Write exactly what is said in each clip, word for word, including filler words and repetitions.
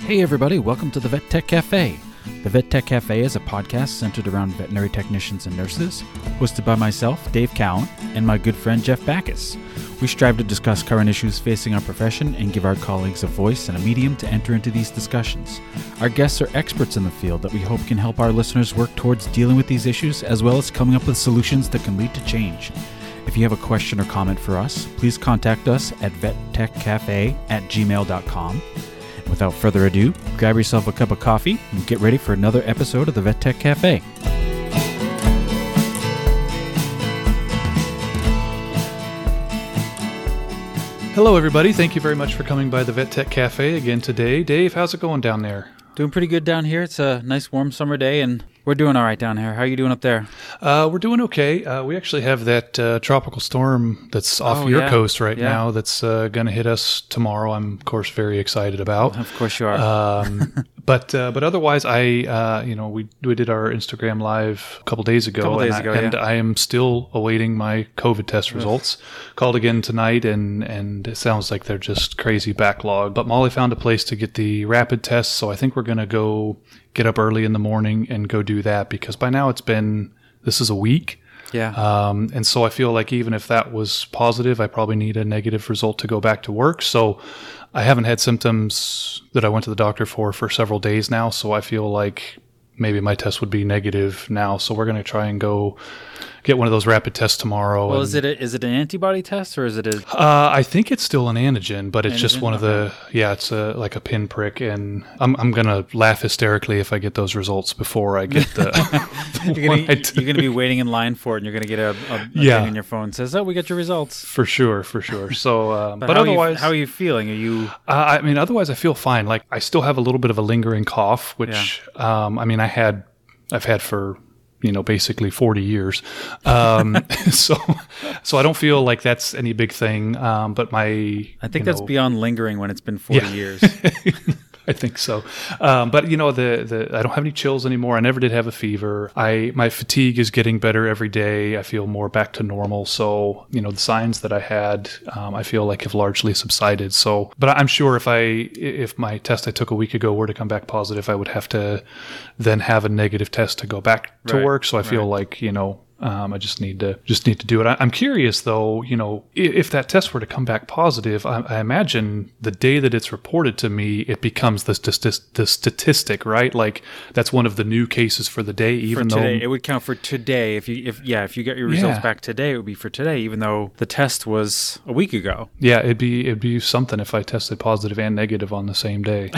Hey everybody, welcome to the Vet Tech Cafe. The Vet Tech Cafe is a podcast centered around veterinary technicians and nurses, hosted by myself, Dave Cowan, and my good friend Jeff Backus. We strive to discuss current issues facing our profession and give our colleagues a voice and a medium to enter into these discussions. Our guests are experts in the field that we hope can help our listeners work towards dealing with these issues, as well as coming up with solutions that can lead to change. If you have a question or comment for us, please contact us at vettechcafe at gmail dot com. Without further ado, grab yourself a cup of coffee and get ready for another episode of the Vet Tech Cafe. Hello, everybody. Thank you very much for coming by the Vet Tech Cafe again today. Dave, how's it going down there? Doing pretty good down here. It's a nice warm summer day, and we're doing all right down here. How are you doing up there? Uh, we're doing okay. Uh, we actually have that uh, tropical storm that's off Oh, your yeah. coast right Yeah. now that's uh, going to hit us tomorrow. I'm, of course, very excited about. Of course you are. Um, but uh, but otherwise, I uh, you know we we did our Instagram live a couple days ago, Couple days and, ago, I, and yeah. I am still awaiting my COVID test results. Called again tonight, and and it sounds like they're just crazy backlog. But Molly found a place to get the rapid test, so I think we're gonna go get up early in the morning and go do that, because by now it's been this is a week. yeah. Um, and so I feel like even if that was positive, I probably need a negative result to go back to work. So I haven't had symptoms that I went to the doctor for for several days now. So I feel like maybe my test would be negative now. So we're going to try and go get one of those rapid tests tomorrow. well, and, is it a, is it an antibody test, or is it a... uh, I think it's still an antigen, but it's just Antigen? one of the, yeah, it's a, like a pinprick. And I'm, I'm going to laugh hysterically if I get those results before I get the, the You're one I gonna, took. you're gonna be waiting in line for it, and you're gonna get a, a, a Yeah. thing on your phone that says, "Oh, we got your results." For sure, for sure. So, um, but, But, how otherwise, are you, how are you feeling? Are you? Uh, I mean, otherwise, I feel fine. Like, I still have a little bit of a lingering cough, which, um, I mean, I had, I've had for, you know, basically forty years. Um, so, so I don't feel like that's any big thing. Um, but my, I think you that's know, beyond lingering when it's been forty Yeah. years. I think so. Um, but you know, the, the, I don't have any chills anymore. I never did have a fever. I, my fatigue is getting better every day. I feel more back to normal. So, you know, the signs that I had, um, I feel like have largely subsided. So, but I'm sure if I, if my test I took a week ago were to come back positive, I would have to then have a negative test to go back to Right, work. So I feel right. like, you know, Um, I just need to just need to do it. I, I'm curious, though. You know, if, if that test were to come back positive, I, I imagine the day that it's reported to me, it becomes the, the, the statistic, right? Like that's one of the new cases for the day. Even for today, though it would count for today. If you, if yeah, if you get your results Yeah. back today, it would be for today, even though the test was a week ago. yeah, it'd be it'd be something if I tested positive and negative on the same day.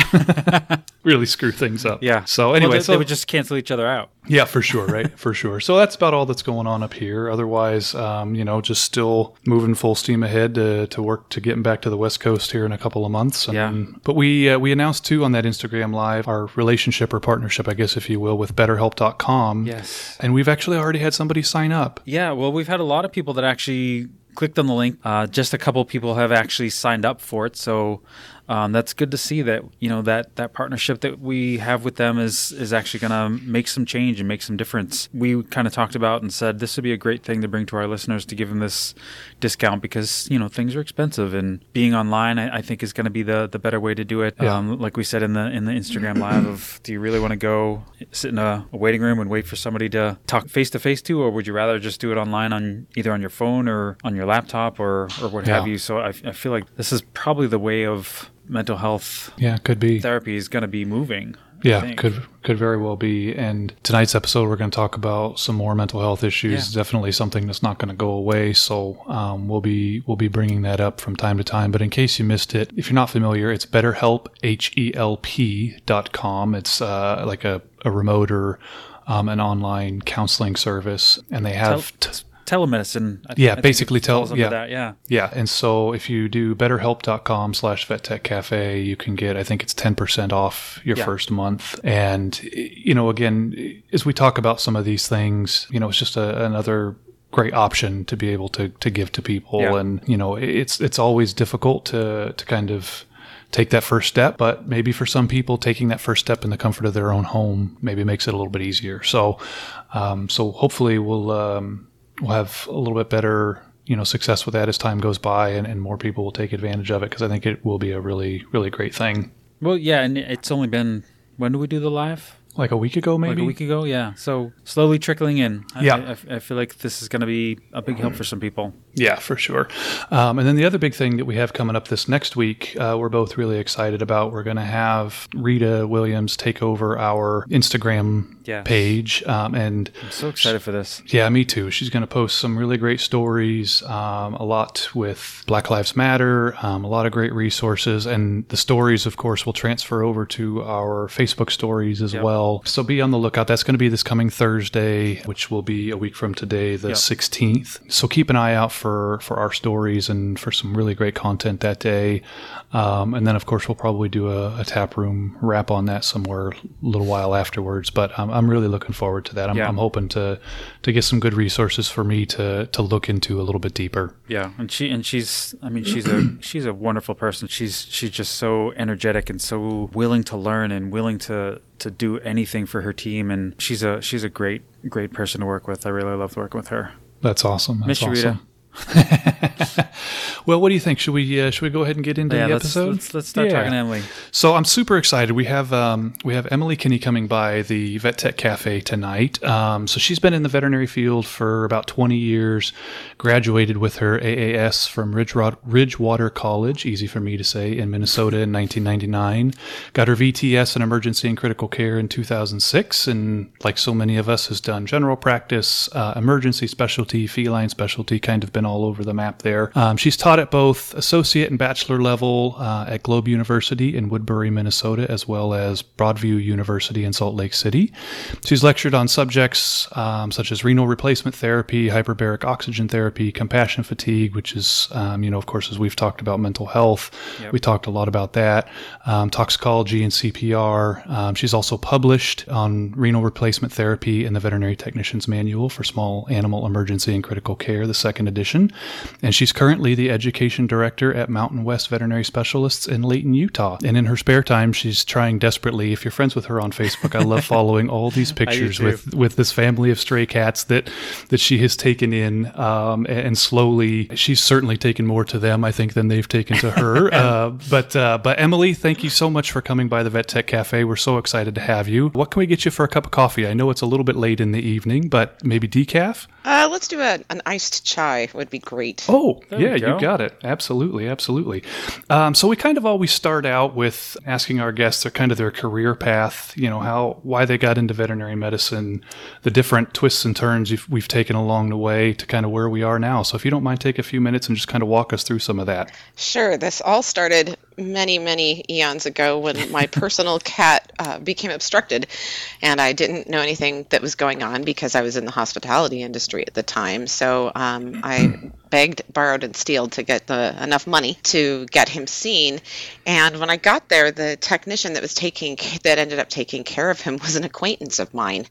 Really screw things up. Yeah. So Well, anyway, they, so they would just cancel each other out. yeah, for sure, right? For sure. So that's about all that's going on up here. Otherwise, um, you know, just still moving full steam ahead to, to work to getting back to the West Coast here in a couple of months. And, Yeah. But we uh, we announced too on that Instagram Live our relationship or partnership, I guess, if you will, with BetterHelp dot com. Yes. And we've actually already had somebody sign up. Yeah. Well, we've had a lot of people that actually clicked on the link. Uh, just a couple people have actually signed up for it. So um, that's good to see that, you know, that, that partnership that we have with them is, is actually going to make some change and make some difference. We kind of talked about and said this would be a great thing to bring to our listeners to give them this discount because, you know, things are expensive, and being online, I, I think is going to be the, the better way to do it. Yeah. Um, like we said in the, in the Instagram Live of, do you really want to go sit in a, a waiting room and wait for somebody to talk face to face to, or would you rather just do it online on either on your phone or on your laptop or, or what Yeah. have you? So I, I feel like this is probably the way of mental health Yeah, could be. therapy is going to be moving. I Yeah, think. could could very well be. And tonight's episode, we're going to talk about some more mental health issues. Yeah. Definitely something that's not going to go away. So um, we'll be we'll be bringing that up from time to time. But in case you missed it, if you're not familiar, it's BetterHelp H E L P dot com. It's uh, like a, a remote or um, an online counseling service, and they have. Tel- T- telemedicine. I, Yeah, I think basically it tel- falls under yeah. that, yeah. Yeah, and so if you do betterhelp.com slash vettechcafe, you can get, I think it's ten percent off your Yeah. first month. And, you know, again, as we talk about some of these things, you know, it's just a, another great option to be able to, to give to people. Yeah. And, you know, it's, it's always difficult to, to kind of take that first step, but maybe for some people, taking that first step in the comfort of their own home maybe makes it a little bit easier. So, um, so hopefully we'll, um, we'll have a little bit better, you know, success with that as time goes by, and, and more people will take advantage of it, because I think it will be a really, really great thing. Well, yeah, and it's only been, when did we do the live? Like a week ago, maybe? Like a week ago, yeah. So slowly trickling in. I, Yeah. I, I feel like this is going to be a big help for some people. Yeah, for sure. Um, and then the other big thing that we have coming up this next week, uh, we're both really excited about. We're going to have Rita Williams take over our Instagram Yes. page. Um, and I'm so excited for this. yeah, me too. She's going to post some really great stories, um, a lot with Black Lives Matter, um, a lot of great resources. And the stories, of course, will transfer over to our Facebook stories as Yep. well. So be on the lookout. That's going to be this coming Thursday, which will be a week from today, the Yep. sixteenth. So keep an eye out for, for our stories and for some really great content that day. Um, and then, of course, we'll probably do a, a tap room wrap on that somewhere a little while afterwards. But um, I'm really looking forward to that. I'm, Yeah. I'm hoping to to get some good resources for me to to look into a little bit deeper. Yeah, and she and she's I mean she's a she's a wonderful person. She's she's just so energetic and so willing to learn and willing to to do anything for her team, and she's a she's a great great person to work with. I really loved working with her. That's awesome. That's Miss you, Rita. awesome. Well, what do you think? Should we uh, should we go ahead and get into Yeah, the let's, episode? let's let's start Yeah. talking to Emily. So I'm super excited. We have um, we have Emily Kinney coming by the Vet Tech Cafe tonight. Um, so she's been in the veterinary field for about twenty years. Graduated with her A A S from Ridgewa- Ridgewater College, easy for me to say, in Minnesota in nineteen ninety-nine. Got her V T S in emergency and critical care in two thousand six, and like so many of us, has done general practice, uh, emergency specialty, feline specialty, kind of been all over the map there. Um, she's taught at both associate and bachelor level uh, at Globe University in Woodbury, Minnesota, as well as Broadview University in Salt Lake City. She's lectured on subjects um, such as renal replacement therapy, hyperbaric oxygen therapy, compassion fatigue, which is, um, you know, of course, as we've talked about mental health, Yep. we talked a lot about that, um, toxicology and C P R. Um, she's also published on renal replacement therapy in the Veterinary Technician's Manual for Small Animal Emergency and Critical Care, the second edition. And she's currently the education director at Mountain West Veterinary Specialists in Layton, Utah. And in her spare time, she's trying desperately. If you're friends with her on Facebook, I love following all these pictures too. with, with this family of stray cats that, that she has taken in. Um, and slowly, she's certainly taken more to them, I think, than they've taken to her. uh, but, uh, but Emily, thank you so much for coming by the Vet Tech Cafe. We're so excited to have you. What can we get you for a cup of coffee? I know it's a little bit late in the evening, but maybe decaf? Uh, let's do a, an iced chai would be great. Oh, There yeah, we go. you got it. Absolutely, absolutely. Um, so we kind of always start out with asking our guests their kind of their career path, you know, how, why they got into veterinary medicine, the different twists and turns you've, we've taken along the way to kind of where we are now. So if you don't mind, take a few minutes and just kind of walk us through some of that. Sure, this all started many, many eons ago when my personal cat uh, became obstructed, and I didn't know anything that was going on because I was in the hospitality industry at the time. So um, I begged, borrowed, and stealed to get the enough money to get him seen. And when I got there, the technician that was taking that ended up taking care of him was an acquaintance of mine.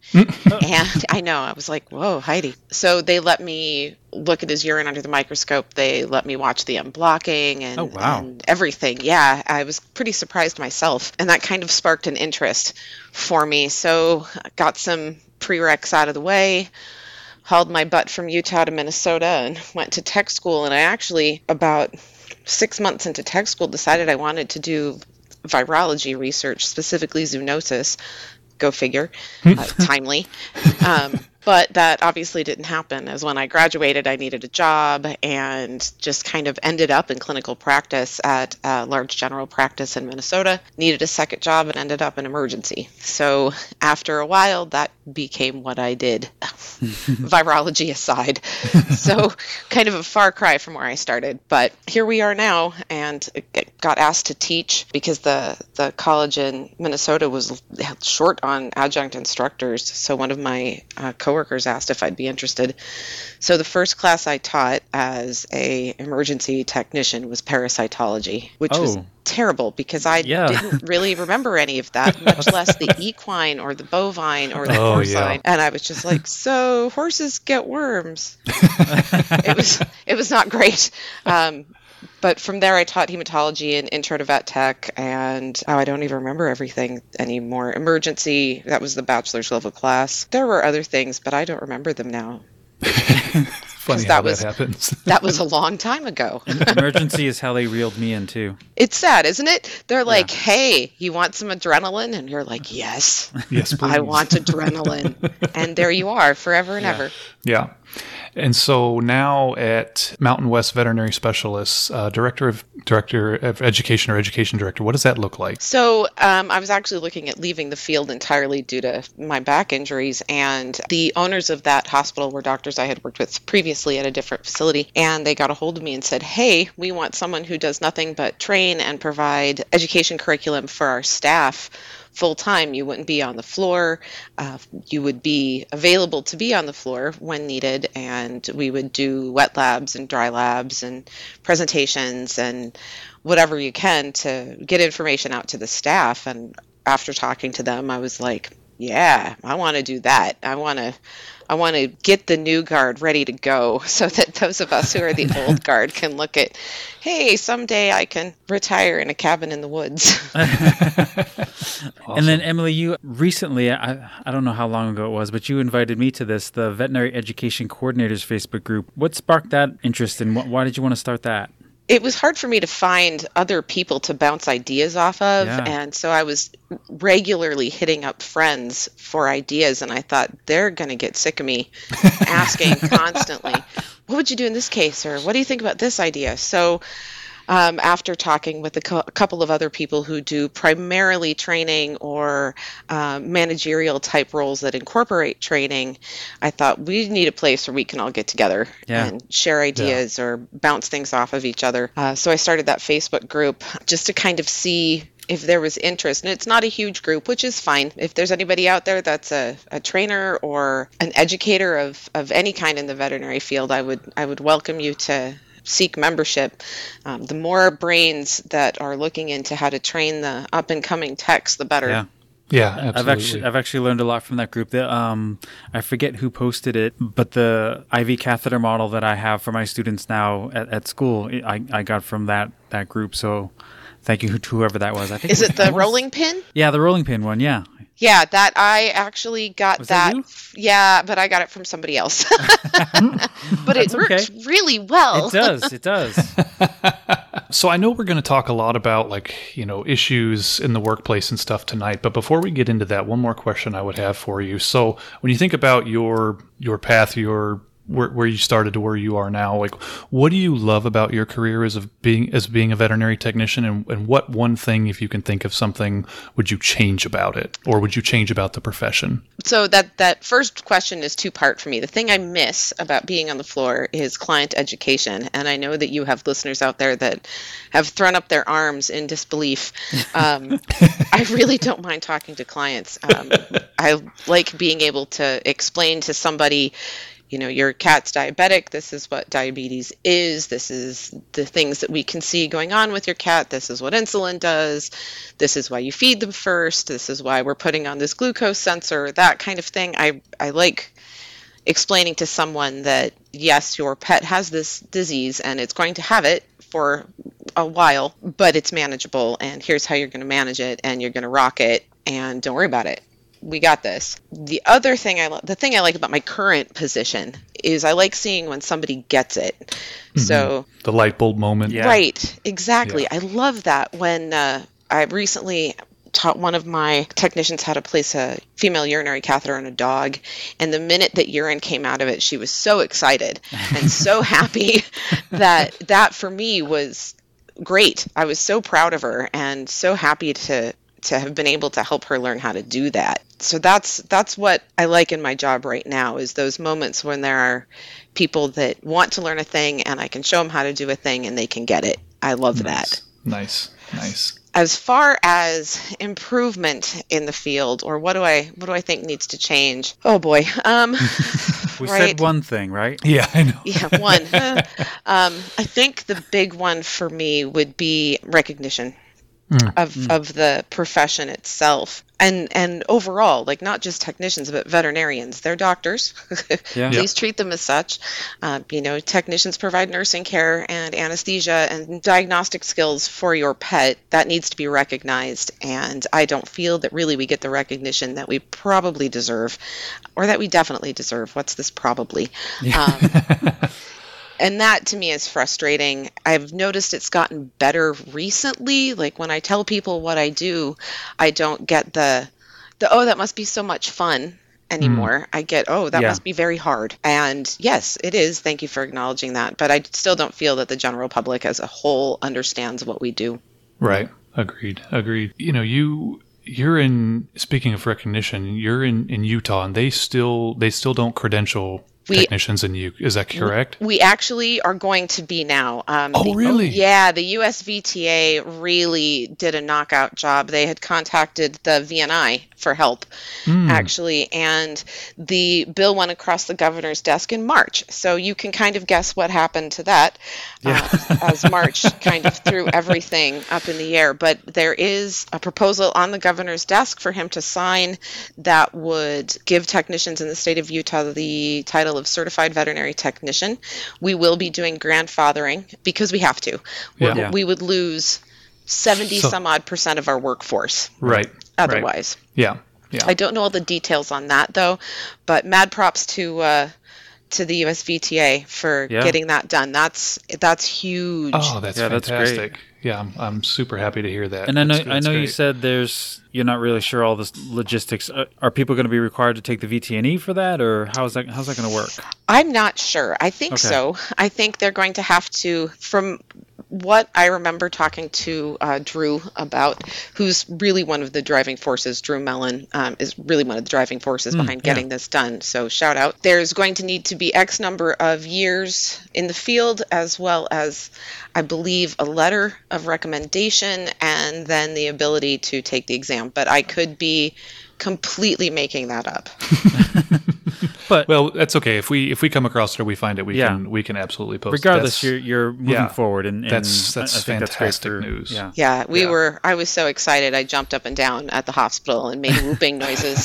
And I know, I was like, whoa, Heidi. So they let me look at his urine under the microscope. They let me watch the unblocking and, Oh, wow. and everything. Yeah, I was pretty surprised myself. And that kind of sparked an interest for me. So I got some prereqs out of the way, hauled my butt from Utah to Minnesota and went to tech school. And I actually, about six months into tech school, decided I wanted to do virology research, specifically zoonosis. Go figure. Uh, timely. Um, but that obviously didn't happen, as when I graduated, I needed a job and just kind of ended up in clinical practice at a large general practice in Minnesota, needed a second job and ended up in emergency. So after a while, that became what I did, virology aside. So kind of a far cry from where I started. But here we are now, and got asked to teach because the, the college in Minnesota was short on adjunct instructors. So one of my uh, coworkers asked if I'd be interested. So the first class I taught as a emergency technician was parasitology, which was Oh. terrible because I Yeah. didn't really remember any of that, much less the equine or the bovine or the Oh, porcine. yeah. And I was just like, so horses get worms. it was it was not great. Um, but from there, I taught hematology and intro to vet tech, and oh, I don't even remember everything anymore. Emergency, that was the bachelor's level class. There were other things, but I don't remember them now. Funny that how was, that happens. That was a long time ago. Emergency is how they reeled me in too. It's sad, isn't it? They're like, Yeah. hey, you want some adrenaline? And you're like, yes, Yes, please. I want adrenaline. And there you are, forever and Yeah. ever. Yeah. And so now at Mountain West Veterinary Specialists, uh, Director of Director of Education or Education Director, what does that look like? So um, I was actually looking at leaving the field entirely due to my back injuries, and the owners of that hospital were doctors I had worked with previously at a different facility, and they got a hold of me and said, hey, we want someone who does nothing but train and provide education curriculum for our staff full time. You wouldn't be on the floor. Uh, you would be available to be on the floor when needed, and we would do wet labs and dry labs and presentations and whatever you can to get information out to the staff. And after talking to them, I was like, yeah, I want to do that. I want to I want to get the new guard ready to go so that those of us who are the old guard can look at, hey, someday I can retire in a cabin in the woods. Awesome. And then, Emily, you recently, I, I don't know how long ago it was, but you invited me to this, the Veterinary Education Coordinators Facebook group. What sparked that interest, and wh- why did you want to start that? It was hard for me to find other people to bounce ideas off of. Yeah. And so I was regularly hitting up friends for ideas. And I thought, they're going to get sick of me asking constantly, what would you do in this case? Or what do you think about this idea? So um, after talking with a, co- a couple of other people who do primarily training or uh, managerial type roles that incorporate training, I thought we need a place where we can all get together Yeah. and share ideas or bounce things off of each other. Uh, so I started that Facebook group just to kind of see if there was interest. And it's not a huge group, which is fine. If there's anybody out there that's a, a trainer or an educator of, of any kind in the veterinary field, I would I would welcome you to seek membership. Um, the more brains that are looking into how to train the up and coming techs, the better. Yeah. Yeah, absolutely. I've actually I've actually learned a lot from that group. The, um, I forget who posted it, but the I V catheter model that I have for my students now at, at school, I, I got from that, that group. So thank you to whoever that was. I think Is it the was- rolling pin? Yeah, the rolling pin one. Yeah. Yeah, that I actually got Was that that. you? Yeah, but I got it from somebody else. But it That's works okay. really well. It does. It does. So I know we're going to talk a lot about, like, you know, issues in the workplace and stuff tonight, but before we get into that, one more question I would have for you. So when you think about your your path, your where, where you started to where you are now, like, what do you love about your career as of being as being a veterinary technician, and, and what one thing, if you can think of something, would you change about it, or would you change about the profession? So that that first question is two part for me. The thing I miss about being on the floor is client education, and I know that you have listeners out there that have thrown up their arms in disbelief. Um, I really don't mind talking to clients. Um, I like being able to explain to somebody, you know, your cat's diabetic. This is what diabetes is. This is the things that we can see going on with your cat. This is what insulin does. This is why you feed them first. This is why we're putting on this glucose sensor, that kind of thing. I, I like explaining to someone that, yes, your pet has this disease and it's going to have it for a while, but it's manageable. And here's how you're going to manage it, and you're going to rock it, and don't worry about it. We got this. The other thing I, lo- the thing I like about my current position is I like seeing when somebody gets it. Mm-hmm. So The light bulb moment. Yeah. right, exactly. Yeah. I love that. When uh, I recently taught one of my technicians how to place a female urinary catheter on a dog, and the minute that urine came out of it, she was so excited and so happy that that for me was great. I was so proud of her and so happy to to have been able to help her learn how to do that. So that's that's what I like in my job right now, is those moments when there are people that want to learn a thing and I can show them how to do a thing and they can get it. I love Nice. that. Nice. Nice. As far as improvement in the field, or what do I what do I think needs to change? Oh boy. Um We right. said one thing, right? Yeah, I know. Yeah, one. Uh, um, I think the big one for me would be recognition. mm. of mm. of the profession itself. And and overall, like not just technicians, but veterinarians, they're doctors. Yeah. Please treat them as such. Uh, you know, technicians provide nursing care and anesthesia and diagnostic skills for your pet. That needs to be recognized. And I don't feel that really we get the recognition that we probably deserve, or that we definitely deserve. What's this probably? Yeah. Um, And that to me is frustrating. I've noticed it's gotten better recently. Like when I tell people what I do, I don't get the, the oh, that must be so much fun anymore. Mm. I get, oh, that yeah. must be very hard. And yes, it is. Thank you for acknowledging that. But I still don't feel that the general public as a whole understands what we do. Right. Agreed. Agreed. You know, you... You're in, speaking of recognition, you're in, in Utah, and they still they still don't credential we, technicians in you. Is that correct? We actually are going to be now. Um, oh, the, really? Yeah, the U S V T A really did a knockout job. They had contacted the V N I for help, mm. actually, and the bill went across the governor's desk in March. So you can kind of guess what happened to that, yeah. uh, as March kind of threw everything up in the air. But there is a proposal on the governor's desk for him to sign that would give technicians in the state of Utah the title of certified veterinary technician. We will be doing grandfathering because we have to. Yeah. Yeah. We would lose seventy so, some odd percent of our workforce. Right. Otherwise. Right. Yeah. Yeah. I don't know all the details on that though, but mad props to uh, to the U S V T A for yeah. getting that done. That's that's huge. Oh, that's yeah, fantastic. That's great. Yeah, I'm, I'm super happy to hear that. And I know that's, I that's know great. You said there's you're not really sure all the logistics. Are, are people going to be required to take the V T N E for that, or how's that how's that going to work? I'm not sure. I think okay. so. I think they're going to have to, from what I remember talking to uh, Drew about, who's really one of the driving forces, Drew Mellon um, is really one of the driving forces mm, behind getting yeah. this done. So shout out. There's going to need to be X number of years in the field, as well as, I believe, a letter of recommendation, and then the ability to take the exam. But I could be completely making that up. But well, that's okay. If we if we come across it or we find it, we yeah. can we can absolutely post. Regardless, that's, you're you're moving yeah, forward, and, and that's that's I think fantastic that's great for, news. Yeah, yeah. We yeah. were. I was so excited. I jumped up and down at the hospital and made whooping noises.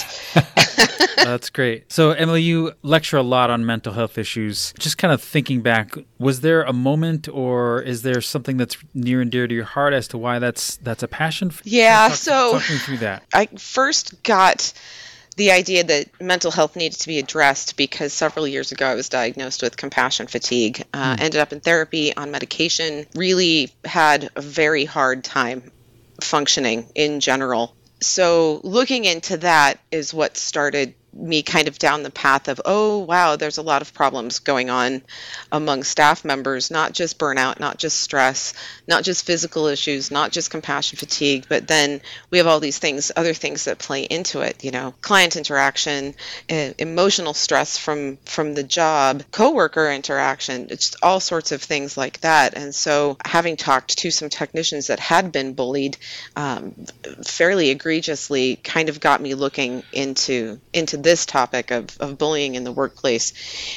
That's great. So, Emily, you lecture a lot on mental health issues. Just kind of thinking back, was there a moment, or is there something that's near and dear to your heart as to why that's that's a passion? For yeah. Talk, so talk me through that. I first got the idea that mental health needed to be addressed because several years ago I was diagnosed with compassion fatigue, uh, mm. ended up in therapy on medication, really had a very hard time functioning in general. So looking into that is what started me kind of down the path of, oh, wow, there's a lot of problems going on among staff members, not just burnout, not just stress, not just physical issues, not just compassion fatigue, but then we have all these things, other things that play into it, you know, client interaction, uh, emotional stress from, from the job, coworker interaction, it's just all sorts of things like that. And so having talked to some technicians that had been bullied um, fairly egregiously kind of got me looking into, into this topic of, of bullying in the workplace.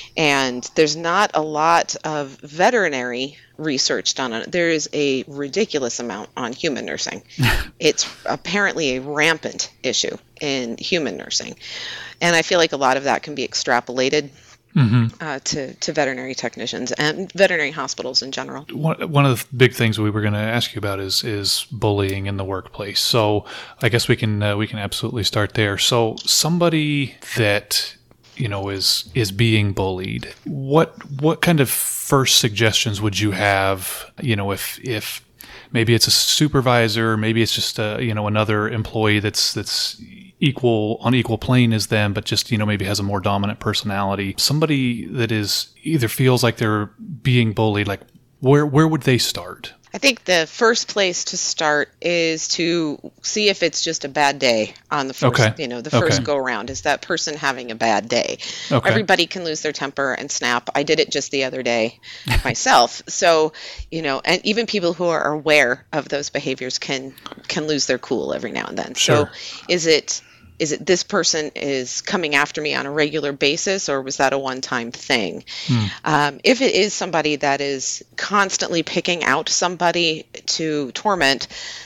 And there's not a lot of veterinary research done on it. There is a ridiculous amount on human nursing. It's apparently a rampant issue in human nursing. And I feel like a lot of that can be extrapolated Mm-hmm. Uh, to, to veterinary technicians and veterinary hospitals in general. One, one of the big things we were going to ask you about is is bullying in the workplace. So I guess we can uh, we can absolutely start there. So somebody that you know is is being bullied, what what kind of first suggestions would you have? You know, if if maybe it's a supervisor, maybe it's just a, you know another employee that's that's equal on equal plane as them, but just, you know, maybe has a more dominant personality. Somebody that is either feels like they're being bullied, like where where would they start? I think the first place to start is to see if it's just a bad day on the first, okay. you know, the first okay. go around. Is that person having a bad day? Okay. Everybody can lose their temper and snap. I did it just the other day myself. So, you know, and even people who are aware of those behaviors can can lose their cool every now and then. Sure. So is it Is it this person is coming after me on a regular basis, or was that a one-time thing? Hmm. Um, if it is somebody that is constantly picking out somebody to torment,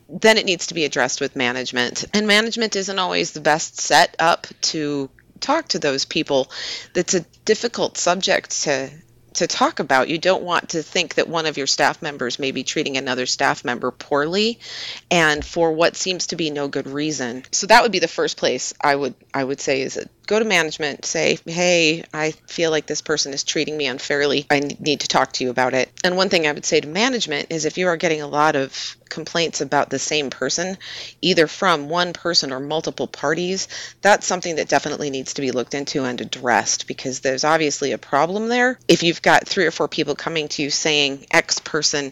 then it needs to be addressed with management. And management isn't always the best set up to talk to those people. That's a difficult subject to to talk about. You don't want to think that one of your staff members may be treating another staff member poorly and for what seems to be no good reason. So that would be the first place I would I would say is that go to management, say, hey, I feel like this person is treating me unfairly. I need to talk to you about it. And one thing I would say to management is if you are getting a lot of complaints about the same person, either from one person or multiple parties, that's something that definitely needs to be looked into and addressed, because there's obviously a problem there. If you've got three or four people coming to you saying X person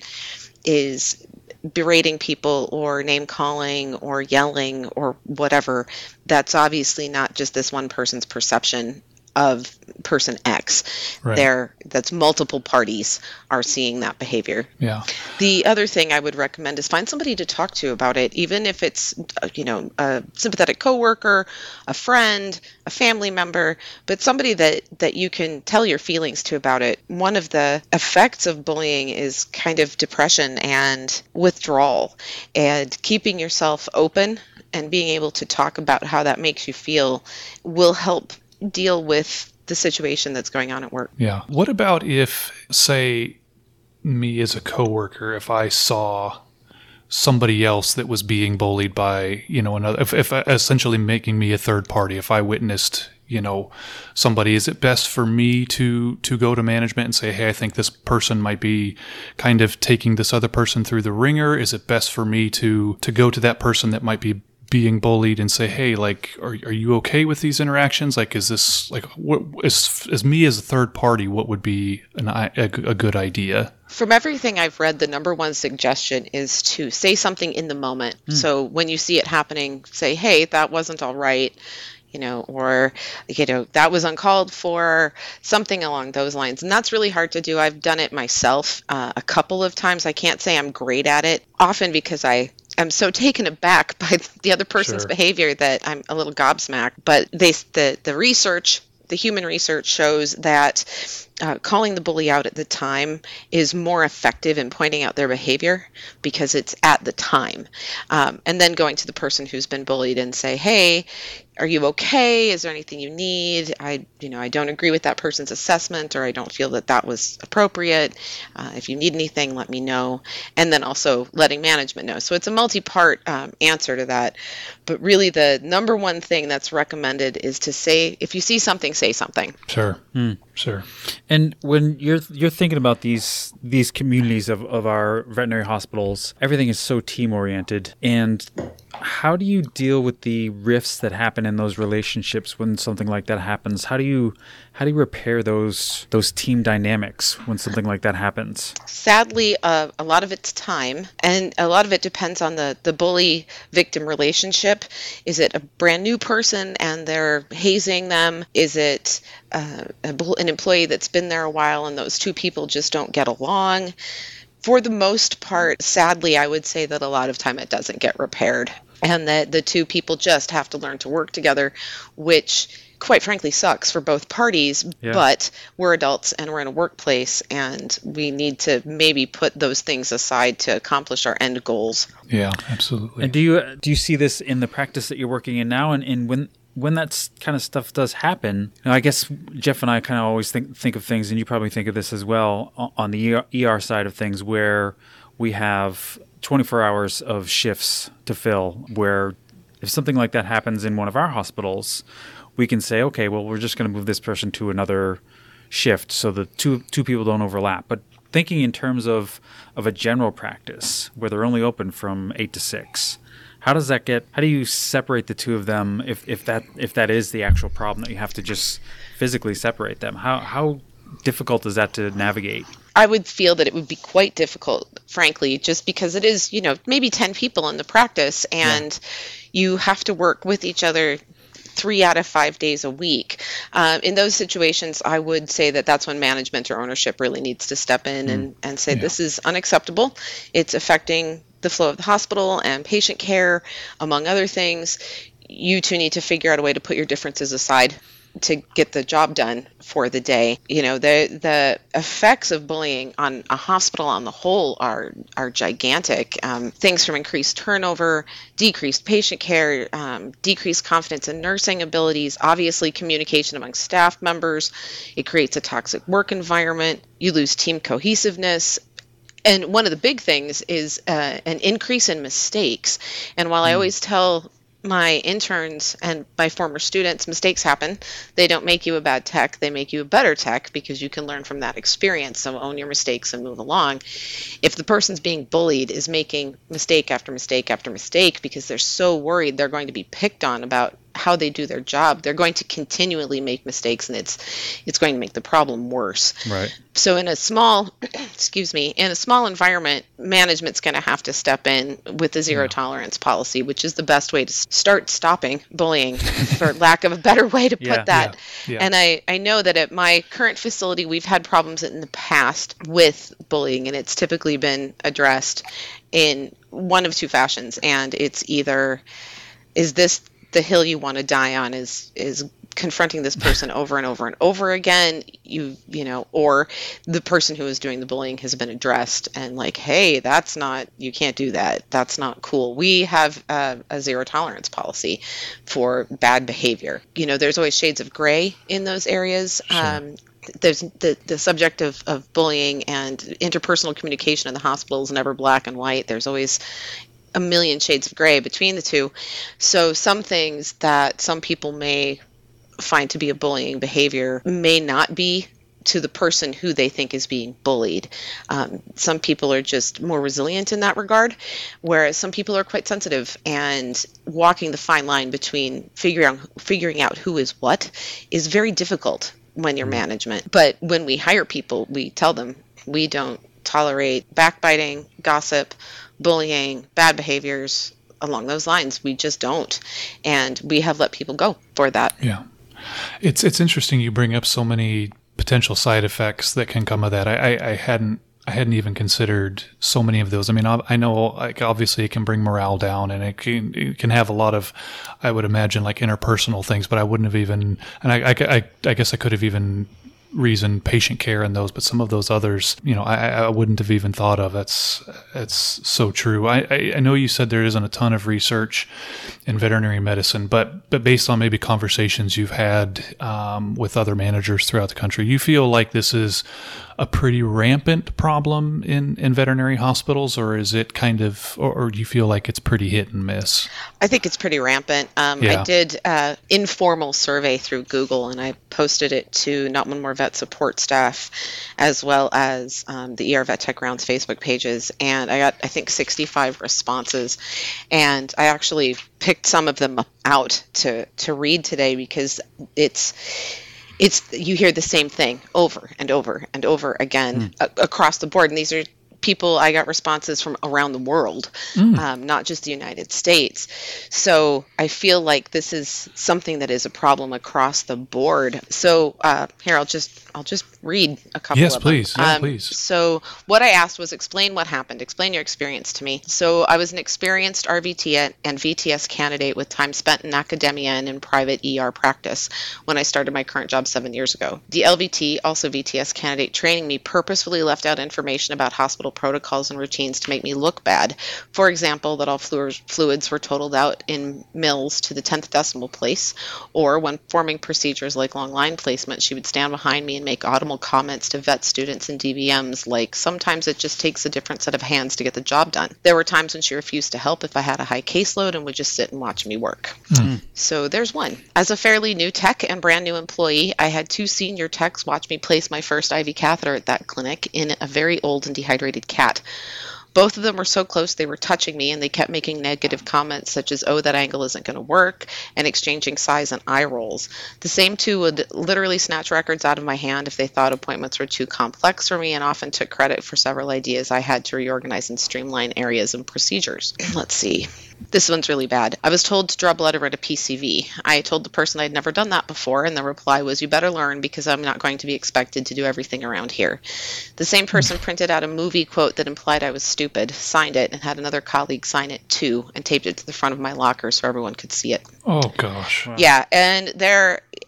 is berating people or name calling or yelling or whatever, that's obviously not just this one person's perception of person X. Right. There, that's multiple parties are seeing that behavior. Yeah. The other thing I would recommend is find somebody to talk to about it, even if it's, you know, a sympathetic coworker, a friend, a family member, but somebody that, that you can tell your feelings to about it. One of the effects of bullying is kind of depression and withdrawal, and keeping yourself open and being able to talk about how that makes you feel will help deal with the situation that's going on at work. Yeah. What about if, say, me as a coworker, if I saw somebody else that was being bullied by, you know, another, if, if essentially making me a third party, if I witnessed, you know, somebody, is it best for me to to go to management and say, hey, I think this person might be kind of taking this other person through the ringer? Is it best for me to to go to that person that might be being bullied and say, hey, like, are are you okay with these interactions? Like, is this, like, what, as, as me as a third party, what would be an, a, a good idea? From everything I've read, the number one suggestion is to say something in the moment. Mm. So when you see it happening, say, hey, that wasn't all right, you know, or, you know, that was uncalled for, something along those lines. And that's really hard to do. I've done it myself uh, a couple of times. I can't say I'm great at it, often because I I'm so taken aback by the other person's Sure. behavior that I'm a little gobsmacked. But they, the, the research, the human research shows that uh, calling the bully out at the time is more effective in pointing out their behavior because it's at the time. Um, and then going to the person who's been bullied and say, hey, are you okay? Is there anything you need? I, you know, I don't agree with that person's assessment, or I don't feel that that was appropriate. Uh, if you need anything, let me know. And then also letting management know. So it's a multi-part um, answer to that. But really the number one thing that's recommended is to say, if you see something, say something. Sure. Hmm. Sure. And when you're you're thinking about these these communities of, of our veterinary hospitals, everything is so team oriented. And how do you deal with the rifts that happen in those relationships when something like that happens? How do you how do you repair those those team dynamics when something like that happens? Sadly, uh, a lot of it's time, and a lot of it depends on the, the bully-victim relationship. Is it a brand new person and they're hazing them? Is it uh, a, an employee that's been there a while and those two people just don't get along? For the most part, sadly, I would say that a lot of time it doesn't get repaired, and that the two people just have to learn to work together, which quite frankly sucks for both parties. Yeah. But we're adults and we're in a workplace, and we need to maybe put those things aside to accomplish our end goals. Yeah, absolutely. And do you do you see this in the practice that you're working in now? And, and when when that kind of stuff does happen, you know, I guess Jeff and I kind of always think think of things, and you probably think of this as well, on the E R side of things, where we have twenty-four hours of shifts to fill, where if something like that happens in one of our hospitals, we can say, okay, well, we're just going to move this person to another shift so the two two people don't overlap. But thinking in terms of, of a general practice where they're only open from eight to six, how does that get, how do you separate the two of them if, if that if that is the actual problem that you have to just physically separate them? How how difficult is that to navigate? I would feel that it would be quite difficult, frankly, just because it is, you know, maybe ten people in the practice, and yeah. you have to work with each other three out of five days a week. Um, in those situations, I would say that that's when management or ownership really needs to step in mm. and, and say, yeah. this is unacceptable. It's affecting the flow of the hospital and patient care, among other things. You two need to figure out a way to put your differences aside to get the job done for the day. You know, the the effects of bullying on a hospital on the whole are are gigantic. Um, things from increased turnover, decreased patient care, um, decreased confidence in nursing abilities, obviously communication among staff members. It creates a toxic work environment. You lose team cohesiveness. And one of the big things is uh, an increase in mistakes. And while mm. I always tell my interns and my former students, mistakes happen. They don't make you a bad tech. They make you a better tech because you can learn from that experience. So own your mistakes and move along. If the person's being bullied is making mistake after mistake after mistake because they're so worried they're going to be picked on about how they do their job, they're going to continually make mistakes, and it's it's going to make the problem worse. Right. So in a small, excuse me, in a small environment, management's going to have to step in with a zero yeah. tolerance policy, which is the best way to start stopping bullying, for lack of a better way to put yeah, that. Yeah, yeah. And I, I know that at my current facility, we've had problems in the past with bullying, and it's typically been addressed in one of two fashions. And it's either, is this the hill you want to die on, is is confronting this person over and over and over again, you you know, or the person who is doing the bullying has been addressed and like, hey, that's not, you can't do that. That's not cool. We have a, a zero tolerance policy for bad behavior. You know, there's always shades of gray in those areas. Sure. Um, there's the, the subject of, of bullying and interpersonal communication in the hospital is never black and white. There's always a million shades of gray between the two. So some things that some people may find to be a bullying behavior may not be to the person who they think is being bullied. Um, some people are just more resilient in that regard, whereas some people are quite sensitive, and walking the fine line between figuring out, figuring out who is what is very difficult when you're management. But when we hire people, we tell them we don't tolerate backbiting, gossip, bullying, bad behaviors along those lines. We just don't. And we have let people go for that. Yeah. It's it's interesting you bring up so many potential side effects that can come of that. I, I, I hadn't I hadn't even considered so many of those. I mean, I know like obviously it can bring morale down, and it can it can have a lot of, I would imagine, like interpersonal things, but I wouldn't have even, and I, I, I guess I could have even reasoned patient care and those, but some of those others, you know, I, I wouldn't have even thought of. That's that's so true. I, I, I know you said there isn't a ton of research in veterinary medicine, but but based on maybe conversations you've had um, with other managers throughout the country, you feel like this is a pretty rampant problem in, in veterinary hospitals, or is it kind of, or, or do you feel like it's pretty hit and miss? I think it's pretty rampant. Um, yeah. I did an informal survey through Google, and I posted it to Not One More Vet support staff, as well as um, the E R Vet Tech Rounds Facebook pages, and I got, I think, sixty-five responses, and I actually picked some of them out to, to read today because it's, It's you hear the same thing over and over and over again mm. a- across the board. And these are people, I got responses from around the world, mm. um, not just the United States. So I feel like this is something that is a problem across the board. So uh, here, I'll just I'll just read a couple yes, of them. Yes, please. Yeah, um, please. So what I asked was, explain what happened. Explain your experience to me. So I was an experienced R V T and V T S candidate with time spent in academia and in private E R practice when I started my current job seven years ago. The L V T, also V T S candidate training me, purposefully left out information about hospital protocols and routines to make me look bad. For example, that all fluids were totaled out in mils to the tenth decimal place, or when forming procedures like long line placement, she would stand behind me and make audible comments to vet students and D V Ms like, sometimes it just takes a different set of hands to get the job done. There were times when she refused to help if I had a high caseload and would just sit and watch me work. Mm. So there's one. As a fairly new tech and brand new employee, I had two senior techs watch me place my first I V catheter at that clinic in a very old and dehydrated cat. Both of them were so close they were touching me, and they kept making negative comments such as, oh, that angle isn't going to work, and exchanging sighs and eye rolls. The same two would literally snatch records out of my hand if they thought appointments were too complex for me, and often took credit for several ideas I had to reorganize and streamline areas and procedures. Let's see. This one's really bad. I was told to draw blood or a P C V. I told the person I'd never done that before, and the reply was, you better learn because I'm not going to be expected to do everything around here. The same person printed out a movie quote that implied I was stupid, signed it, and had another colleague sign it too, and taped it to the front of my locker so everyone could see it. Oh, gosh. Wow. Yeah, and there,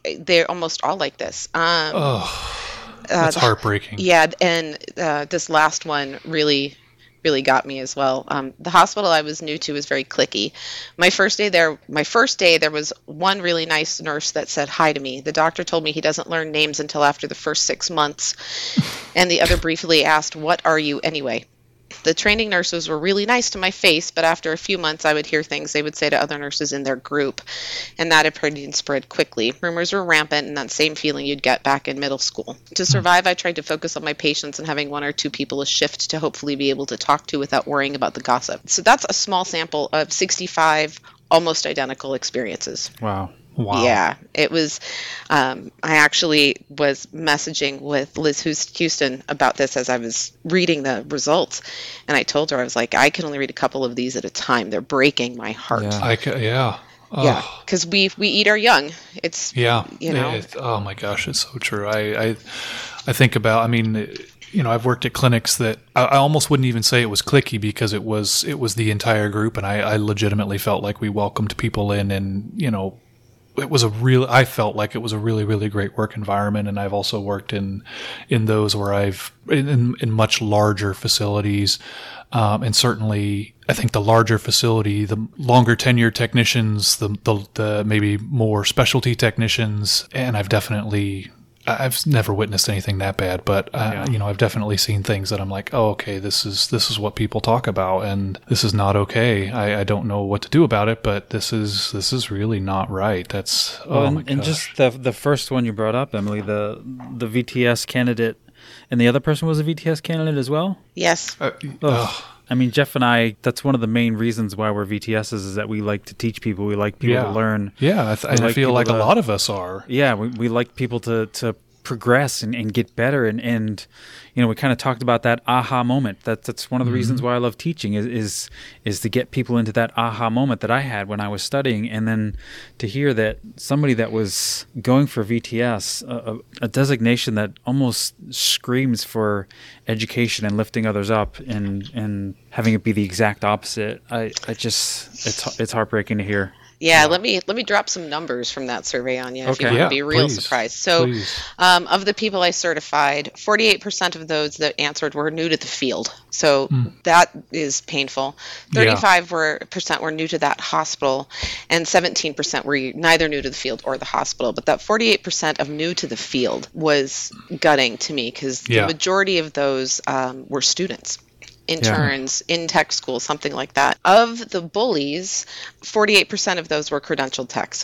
they're almost all like this. Um, Oh, that's uh, heartbreaking. Yeah, and uh, this last one really, really got me as well. Um, the hospital I was new to was very cliquey. My first day there, my first day, there was one really nice nurse that said hi to me. The doctor told me he doesn't learn names until after the first six months, and the other briefly asked, "What are you anyway?" The training nurses were really nice to my face, but after a few months, I would hear things they would say to other nurses in their group, and that had spread quickly. Rumors were rampant, and that same feeling you'd get back in middle school. To survive, I tried to focus on my patients and having one or two people a shift to hopefully be able to talk to without worrying about the gossip. So that's a small sample of sixty-five almost identical experiences. Wow. Wow. Yeah, it was. Um, I actually was messaging with Liz Houston about this as I was reading the results, and I told her, I was like, I can only read a couple of these at a time. They're breaking my heart. Yeah. I ca- yeah. Oh. Yeah, because we we eat our young. It's Yeah. you know. It- oh my gosh, it's so true. I, I, I think about. I mean, you know, I've worked at clinics that I, I almost wouldn't even say it was cliquey because it was it was the entire group, and I, I legitimately felt like we welcomed people in, and you know. It was a real. I felt like it was a really, really great work environment, and I've also worked in, in those where I've in in much larger facilities, um, and certainly I think the larger facility, the longer tenure technicians, the the, the maybe more specialty technicians, and I've definitely. I've never witnessed anything that bad, but uh, Yeah. you know, I've definitely seen things that I'm like, oh, okay, this is this is what people talk about, and this is not okay. I, I don't know what to do about it, but this is this is really not right. That's oh Well, my and, and gosh. just the the first one you brought up, Emily, the the V T S candidate, and the other person was a V T S candidate as well. Yes. Uh, Ugh. ugh. I mean, Jeff and I, that's one of the main reasons why we're V T Ss is that we like to teach people. We like people Yeah. to learn. yeah, I, th- and I like feel people like a to- lot of us are. Yeah, we, we like people to, to progress and, and get better. And, and, you know, we kind of talked about that aha moment. That, that's one of the reasons why I love teaching is, is is to get people into that aha moment that I had when I was studying. And then to hear that somebody that was going for V T S, a, a, a designation that almost screams for education and lifting others up, and, and having it be the exact opposite, I, I just, it's it's heartbreaking to hear. Yeah, let me let me drop some numbers from that survey on you if Okay. you want Yeah, to be real please. surprised. So, Please. um, of the people I certified, forty-eight percent of those that answered were new to the field. So that is painful. Yeah. thirty-five were percent were new to that hospital, and seventeen percent were neither new to the field or the hospital. But that forty-eight percent of new to the field was gutting to me because Yeah. the majority of those um, were students. Interns in tech school, something like that. Of the bullies, forty-eight percent of those were credentialed techs.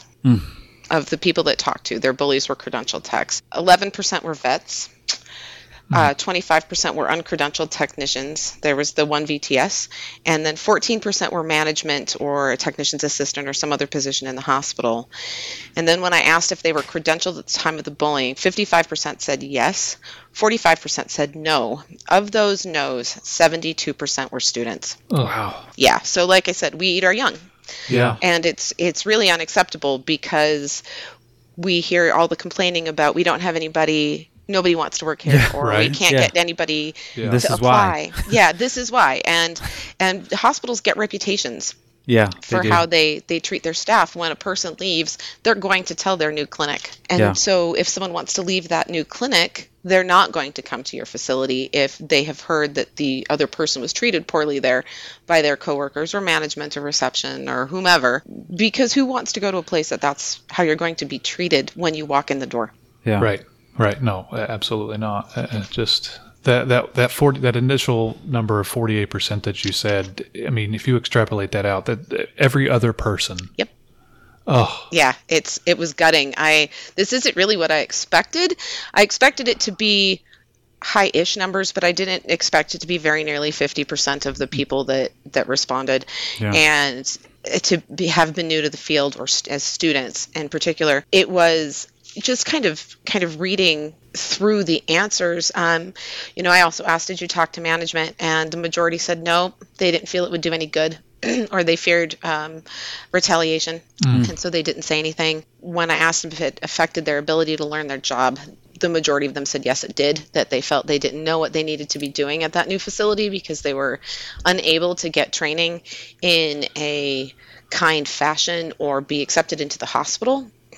Of the people that talked to, their bullies were credentialed techs. eleven percent were vets. Uh, twenty-five percent were uncredentialed technicians. There was the one V T S. And then fourteen percent were management or a technician's assistant or some other position in the hospital. And then when I asked if they were credentialed at the time of the bullying, fifty-five percent said yes. forty-five percent said no. Of those no's, seventy-two percent were students. Wow. Yeah. So like I said, we eat our young. Yeah. And it's it's really unacceptable because we hear all the complaining about we don't have anybody, nobody wants to work here, Yeah, or right. we can't Yeah. get anybody Yeah. This to is why. apply. Yeah, this is why. And and hospitals get reputations Yeah. for they do. how they, they treat their staff. When a person leaves, they're going to tell their new clinic. And Yeah. so if someone wants to leave that new clinic, they're not going to come to your facility if they have heard that the other person was treated poorly there by their coworkers or management or reception or whomever. Because who wants to go to a place that that's how you're going to be treated when you walk in the door? Yeah. Right. Right. No, a- absolutely not. Uh, uh, just that that that forty that initial number of forty-eight percent that you said. I mean, if you extrapolate that out, that that every other person. Yep. Oh. Yeah, it's it was gutting. I this isn't really what I expected. I expected it to be high-ish numbers, but I didn't expect it to be very nearly fifty percent of the people that that responded. Yeah. And to be, have been new to the field or st- as students in particular, it was just kind of kind of reading through the answers. Um, you know, I also asked, did you talk to management? And the majority said no, they didn't feel it would do any good. Or they feared um, retaliation, and so they didn't say anything. When I asked them if it affected their ability to learn their job, the majority of them said yes, it did, that they felt they didn't know what they needed to be doing at that new facility because they were unable to get training in a kind fashion or be accepted into the hospital.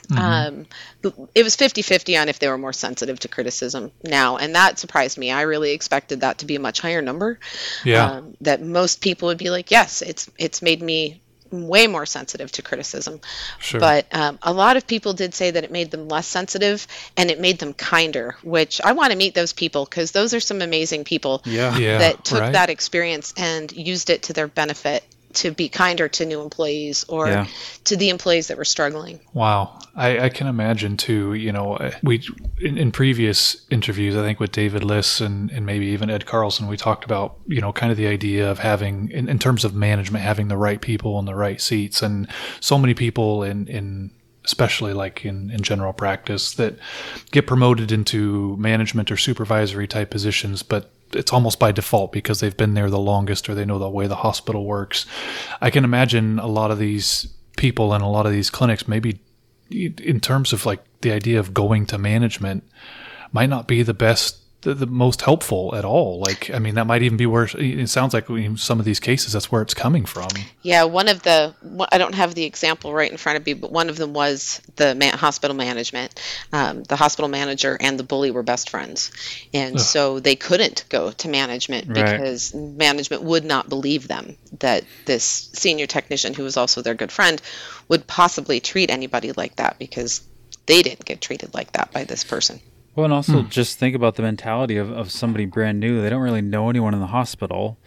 Mm-hmm. Um, it was fifty-fifty on if they were more sensitive to criticism now. And that surprised me. I really expected that to be a much higher number. Yeah. Um, that most people would be like, yes, it's it's made me way more sensitive to criticism. Sure. But um, a lot of people did say that it made them less sensitive and it made them kinder, which I want to meet those people because those are some amazing people yeah. Yeah, that took right? that experience and used it to their benefit to be kinder to new employees or Yeah. to the employees that were struggling. Wow. I, I can imagine too, you know, we, in, in previous interviews, I think with David Liss and, and maybe even Ed Carlson, we talked about, you know, kind of the idea of having, in, in terms of management, having the right people in the right seats. And so many people in, in especially like in, in general practice that get promoted into management or supervisory type positions, but it's almost by default because they've been there the longest or they know the way the hospital works. I can imagine a lot of these people in a lot of these clinics, maybe in terms of like the idea of going to management, might not be the best, the, the most helpful at all. Like, I mean, that might even be where it sounds like in some of these cases, that's where it's coming from. Yeah, one of the, I don't have the example right in front of me, but one of them was the man, hospital management. Um, the hospital manager and the bully were best friends. And Ugh. so they couldn't go to management Right. because management would not believe them that this senior technician, who was also their good friend, would possibly treat anybody like that because they didn't get treated like that by this person. Well, and also Hmm. just think about the mentality of, of somebody brand new. They don't really know anyone in the hospital.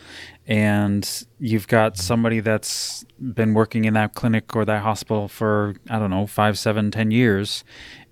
And you've got somebody that's been working in that clinic or that hospital for, I don't know, five, seven, ten years.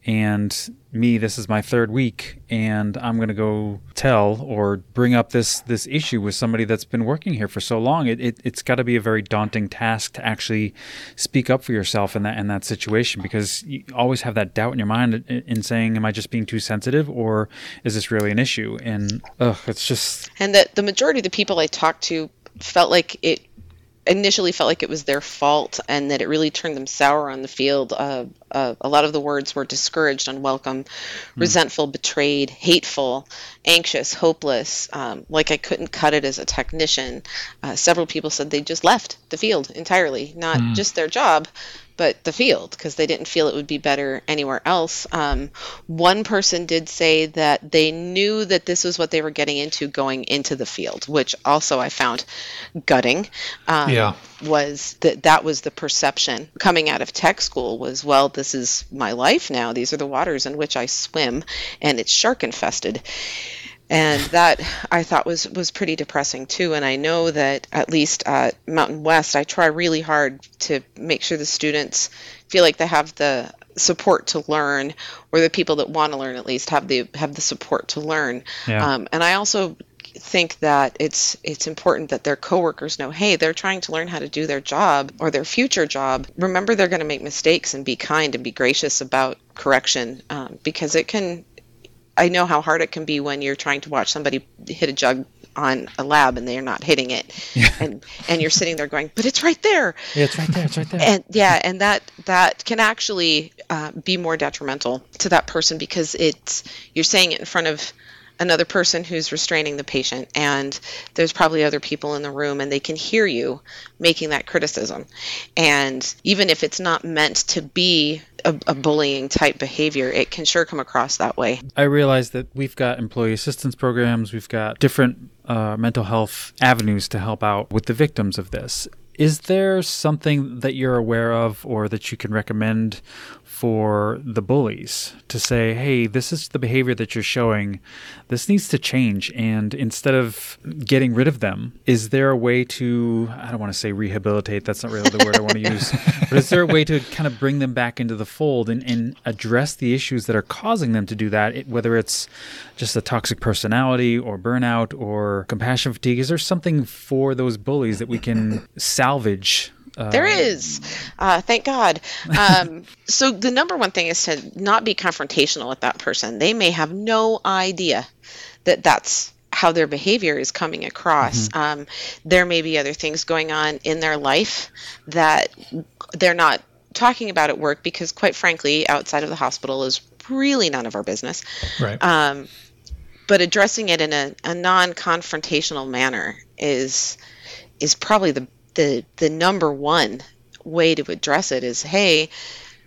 And me, this is my third week, and I'm going to go tell or bring up this this issue with somebody that's been working here for so long. It, it it's got to be a very daunting task to actually speak up for yourself in that in that situation, because you always have that doubt in your mind in, in saying, "Am I just being too sensitive, or is this really an issue?" And ugh, it's just And that the majority of the people I talked to felt like it initially felt like it was their fault and that it really turned them sour on the field. Uh, uh, a lot of the words were discouraged, unwelcome, mm. resentful, betrayed, hateful, anxious, hopeless, um, like I couldn't cut it as a technician. Uh, several people said they just left the field entirely, not mm. just their job, but the field, because they didn't feel it would be better anywhere else. Um, one person did say that they knew that this was what they were getting into going into the field, which also I found gutting. Um, yeah. Was that that was the perception coming out of tech school was, well, this is my life now. These are the waters in which I swim, and it's shark infested. And that I thought was, was pretty depressing too. And I know that at least at Mountain West, I try really hard to make sure the students feel like they have the support to learn, or the people that want to learn at least have the have the support to learn. Yeah. Um, and I also think that it's it's important that their coworkers know, hey, they're trying to learn how to do their job or their future job. Remember, they're going to make mistakes, and be kind and be gracious about correction, um, because it can. I know how hard it can be when you're trying to watch somebody hit a jug on a lab and they're not hitting it, Yeah. and and you're sitting there going, but it's right there. Yeah, it's right there. It's right there. And yeah, and that that can actually uh, be more detrimental to that person, because it's you're saying it in front of another person who's restraining the patient, and there's probably other people in the room, and they can hear you making that criticism. And even if it's not meant to be a, a bullying type behavior, it can sure come across that way. I realize that we've got employee assistance programs, we've got different uh, mental health avenues to help out with the victims of this. Is there something that you're aware of or that you can recommend for the bullies to say, hey, this is the behavior that you're showing, this needs to change, and instead of getting rid of them, is there a way to, I don't want to say rehabilitate, that's not really the word I want to use, but is there a way to kind of bring them back into the fold and, and address the issues that are causing them to do that, it, whether it's just a toxic personality or burnout or compassion fatigue? Is there something for those bullies that we can salvage? Uh, There is. Uh, thank God. Um, so the number one thing is to not be confrontational with that person. They may have no idea that that's how their behavior is coming across. Mm-hmm. Um, there may be other things going on in their life that they're not talking about at work, because quite frankly, outside of the hospital is really none of our business. Right. Um, but addressing it in a, a non-confrontational manner is is probably the the the number one way to address it. Is, hey,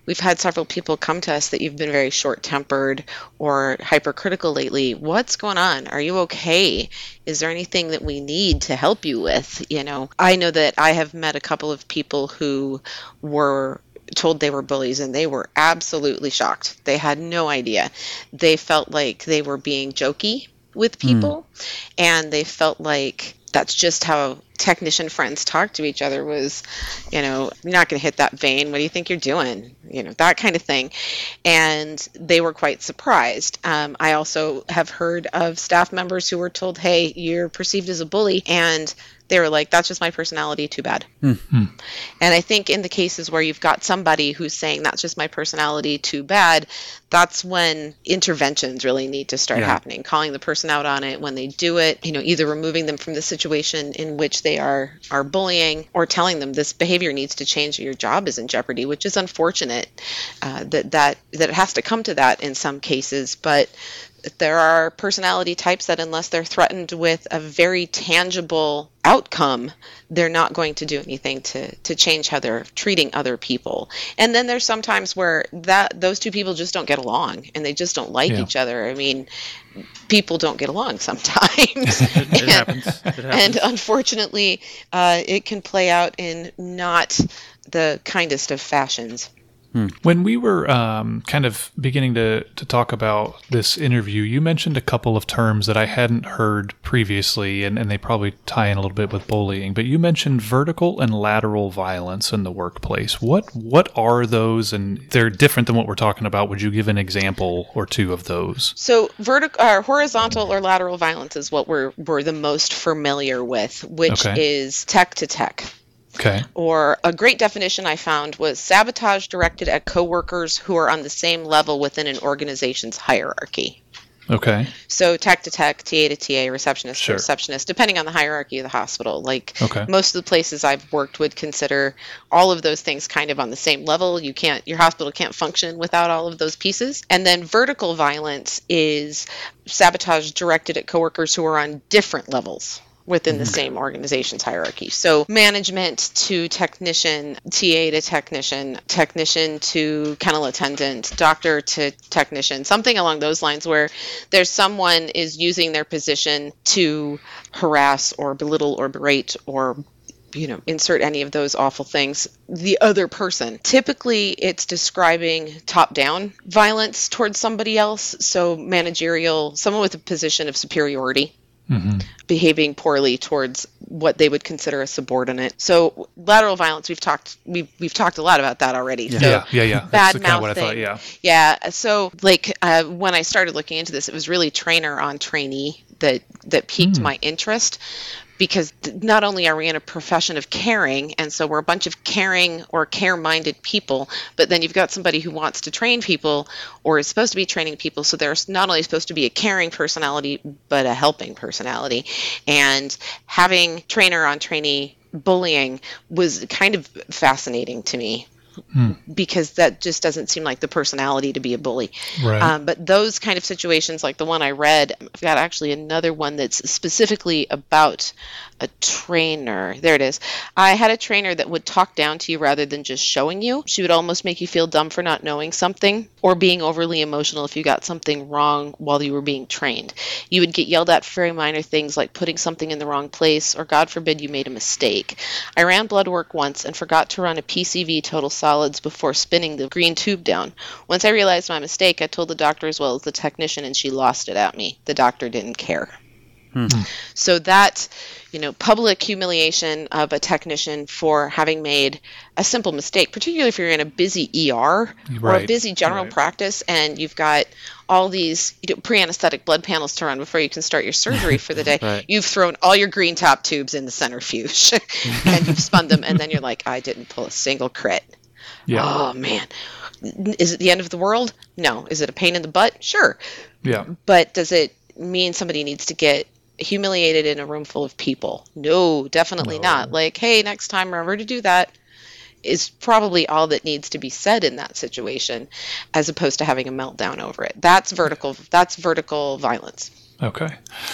we've had several people come to us that you've been very short-tempered or hypercritical lately. What's going on? Are you okay? Is there anything that we need to help you with? You know, I know that I have met a couple of people who were told they were bullies, and they were absolutely shocked. They had no idea. They felt like they were being jokey with people, mm. and they felt like that's just how technician friends talk to each other was, you know, you're not going to hit that vein. What do you think you're doing? You know, that kind of thing. And they were quite surprised. Um, I also have heard of staff members who were told, hey, you're perceived as a bully. And they were like, that's just my personality, too bad. Mm-hmm. And I think in the cases where you've got somebody who's saying that's just my personality, too bad, that's when interventions really need to start yeah. happening, calling the person out on it when they do it, you know, either removing them from the situation in which they are, are bullying, or telling them this behavior needs to change or your job is in jeopardy, which is unfortunate uh, that, that, that it has to come to that in some cases. But there are personality types that unless they're threatened with a very tangible outcome, they're not going to do anything to, to change how they're treating other people. And then there's some times where that those two people just don't get along and they just don't like yeah. each other. I mean, people don't get along sometimes. it, and, happens. It happens. And unfortunately, uh, it can play out in not the kindest of fashions. Hmm. When we were um, kind of beginning to, to talk about this interview, you mentioned a couple of terms that I hadn't heard previously, and, and they probably tie in a little bit with bullying, but you mentioned vertical and lateral violence in the workplace. What what are those, and they're different than what we're talking about? Would you give an example or two of those? So vertical, uh, horizontal or lateral violence is what we're, we're the most familiar with, which okay. is tech to tech. Okay. Or a great definition I found was sabotage directed at coworkers who are on the same level within an organization's hierarchy. Okay. So tech to tech, T A to T A, receptionist sure. to receptionist, depending on the hierarchy of the hospital. Like okay. most of the places I've worked would consider all of those things kind of on the same level. You can't, your hospital can't function without all of those pieces. And then vertical violence is sabotage directed at coworkers who are on different levels within the same organization's hierarchy. So management to technician, T A to technician, technician to kennel attendant, doctor to technician, something along those lines where there's someone is using their position to harass or belittle or berate or you know, insert any of those awful things, the other person. Typically, it's describing top-down violence towards somebody else. So managerial, someone with a position of superiority. Mm-hmm. behaving poorly towards what they would consider a subordinate. So lateral violence, we've talked we've we've talked a lot about that already. Yeah, so yeah, yeah. yeah. Bad That's kind of mouthing. what I thought, yeah. Yeah. So like uh, when I started looking into this, it was really trainer on trainee that that piqued mm. my interest. Because not only are we in a profession of caring, and so we're a bunch of caring or care-minded people, but then you've got somebody who wants to train people or is supposed to be training people. So there's not only supposed to be a caring personality, but a helping personality. And having trainer on trainee bullying was kind of fascinating to me. Hmm. Because that just doesn't seem like the personality to be a bully. Right. Um, but those kind of situations, like the one I read, I've got actually another one that's specifically about a trainer. There it is. I had a trainer that would talk down to you rather than just showing you. She would almost make you feel dumb for not knowing something or being overly emotional if you got something wrong while you were being trained. You would get yelled at for very minor things like putting something in the wrong place or, God forbid, you made a mistake. I ran blood work once and forgot to run a P C V total solids before spinning the green tube down. Once I realized my mistake, I told the doctor as well as the technician, and she lost it at me. The doctor didn't care. Hmm. So that, you know, public humiliation of a technician for having made a simple mistake, particularly if you're in a busy E R right. or a busy general right. practice and you've got all these you know, pre-anesthetic blood panels to run before you can start your surgery for the day. Right. You've thrown all your green top tubes in the centrifuge and you've spun them, and then you're like, I didn't pull a single crit. Yeah. Oh, man. Is it the end of the world? No. Is it a pain in the butt? Sure. Yeah. But does it mean somebody needs to get humiliated in a room full of people? No, definitely No. not. Like, hey, next time remember to do that is probably all that needs to be said in that situation, as opposed to having a meltdown over it. That's vertical. That's vertical violence. Okay.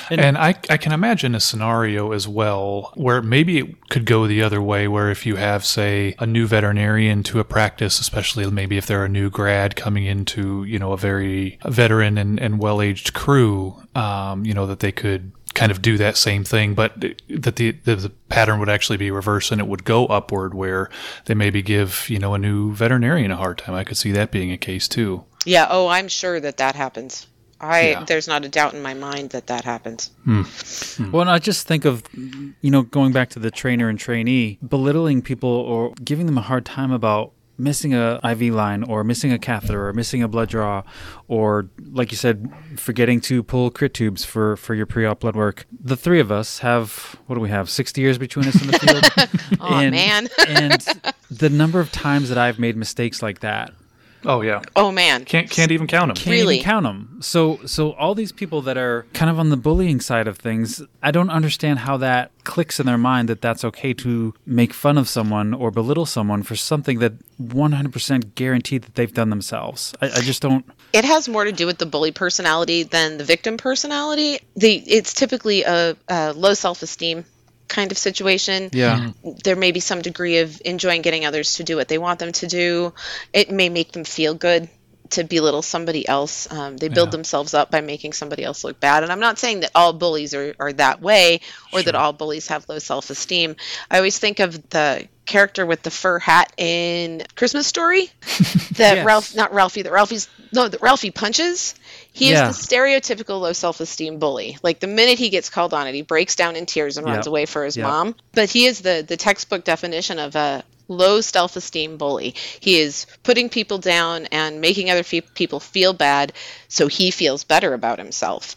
And, and I, I can imagine a scenario as well where maybe it could go the other way, where if you have, say, a new veterinarian to a practice, especially maybe if they're a new grad coming into, you know, a very veteran and, and well-aged crew, um, you know, that they could kind of do that same thing, but that the, the the pattern would actually be reversed and it would go upward, where they maybe give, you know, a new veterinarian a hard time. I could see that being a case too. Yeah. Oh, I'm sure that that happens. I Yeah. There's not a doubt in my mind that that happens. Hmm. Well, and I just think of, you know, going back to the trainer and trainee, belittling people or giving them a hard time about missing a I V line or missing a catheter or missing a blood draw, or like you said, forgetting to pull crit tubes for, for your pre-op blood work. The three of us have, what do we have, sixty years between us in the field? Oh, and, man. and the number of times that I've made mistakes like that, Oh, yeah. Oh, man. Can't can't even count them. can't Really? even count them. So, so all these people that are kind of on the bullying side of things, I don't understand how that clicks in their mind that that's okay to make fun of someone or belittle someone for something that one hundred percent guaranteed that they've done themselves. I, I just don't. It has more to do with the bully personality than the victim personality. The It's typically a, a low self-esteem kind of situation. Yeah. There may be some degree of enjoying getting others to do what they want them to do. It may make them feel good to belittle somebody else. Um, they build Yeah. themselves up by making somebody else look bad. And I'm not saying that all bullies are, are that way, or that all bullies have low self-esteem. I always think of the character with the fur hat in Christmas Story that Yes. Ralph, not Ralphie, that Ralphie's, no, that Ralphie punches. He Yeah. is the stereotypical low self-esteem bully. Like the minute he gets called on it, he breaks down in tears and runs Yep. away for his Yep. mom. But he is the, the textbook definition of a low self-esteem bully. He is putting people down and making other fe- people feel bad so he feels better about himself.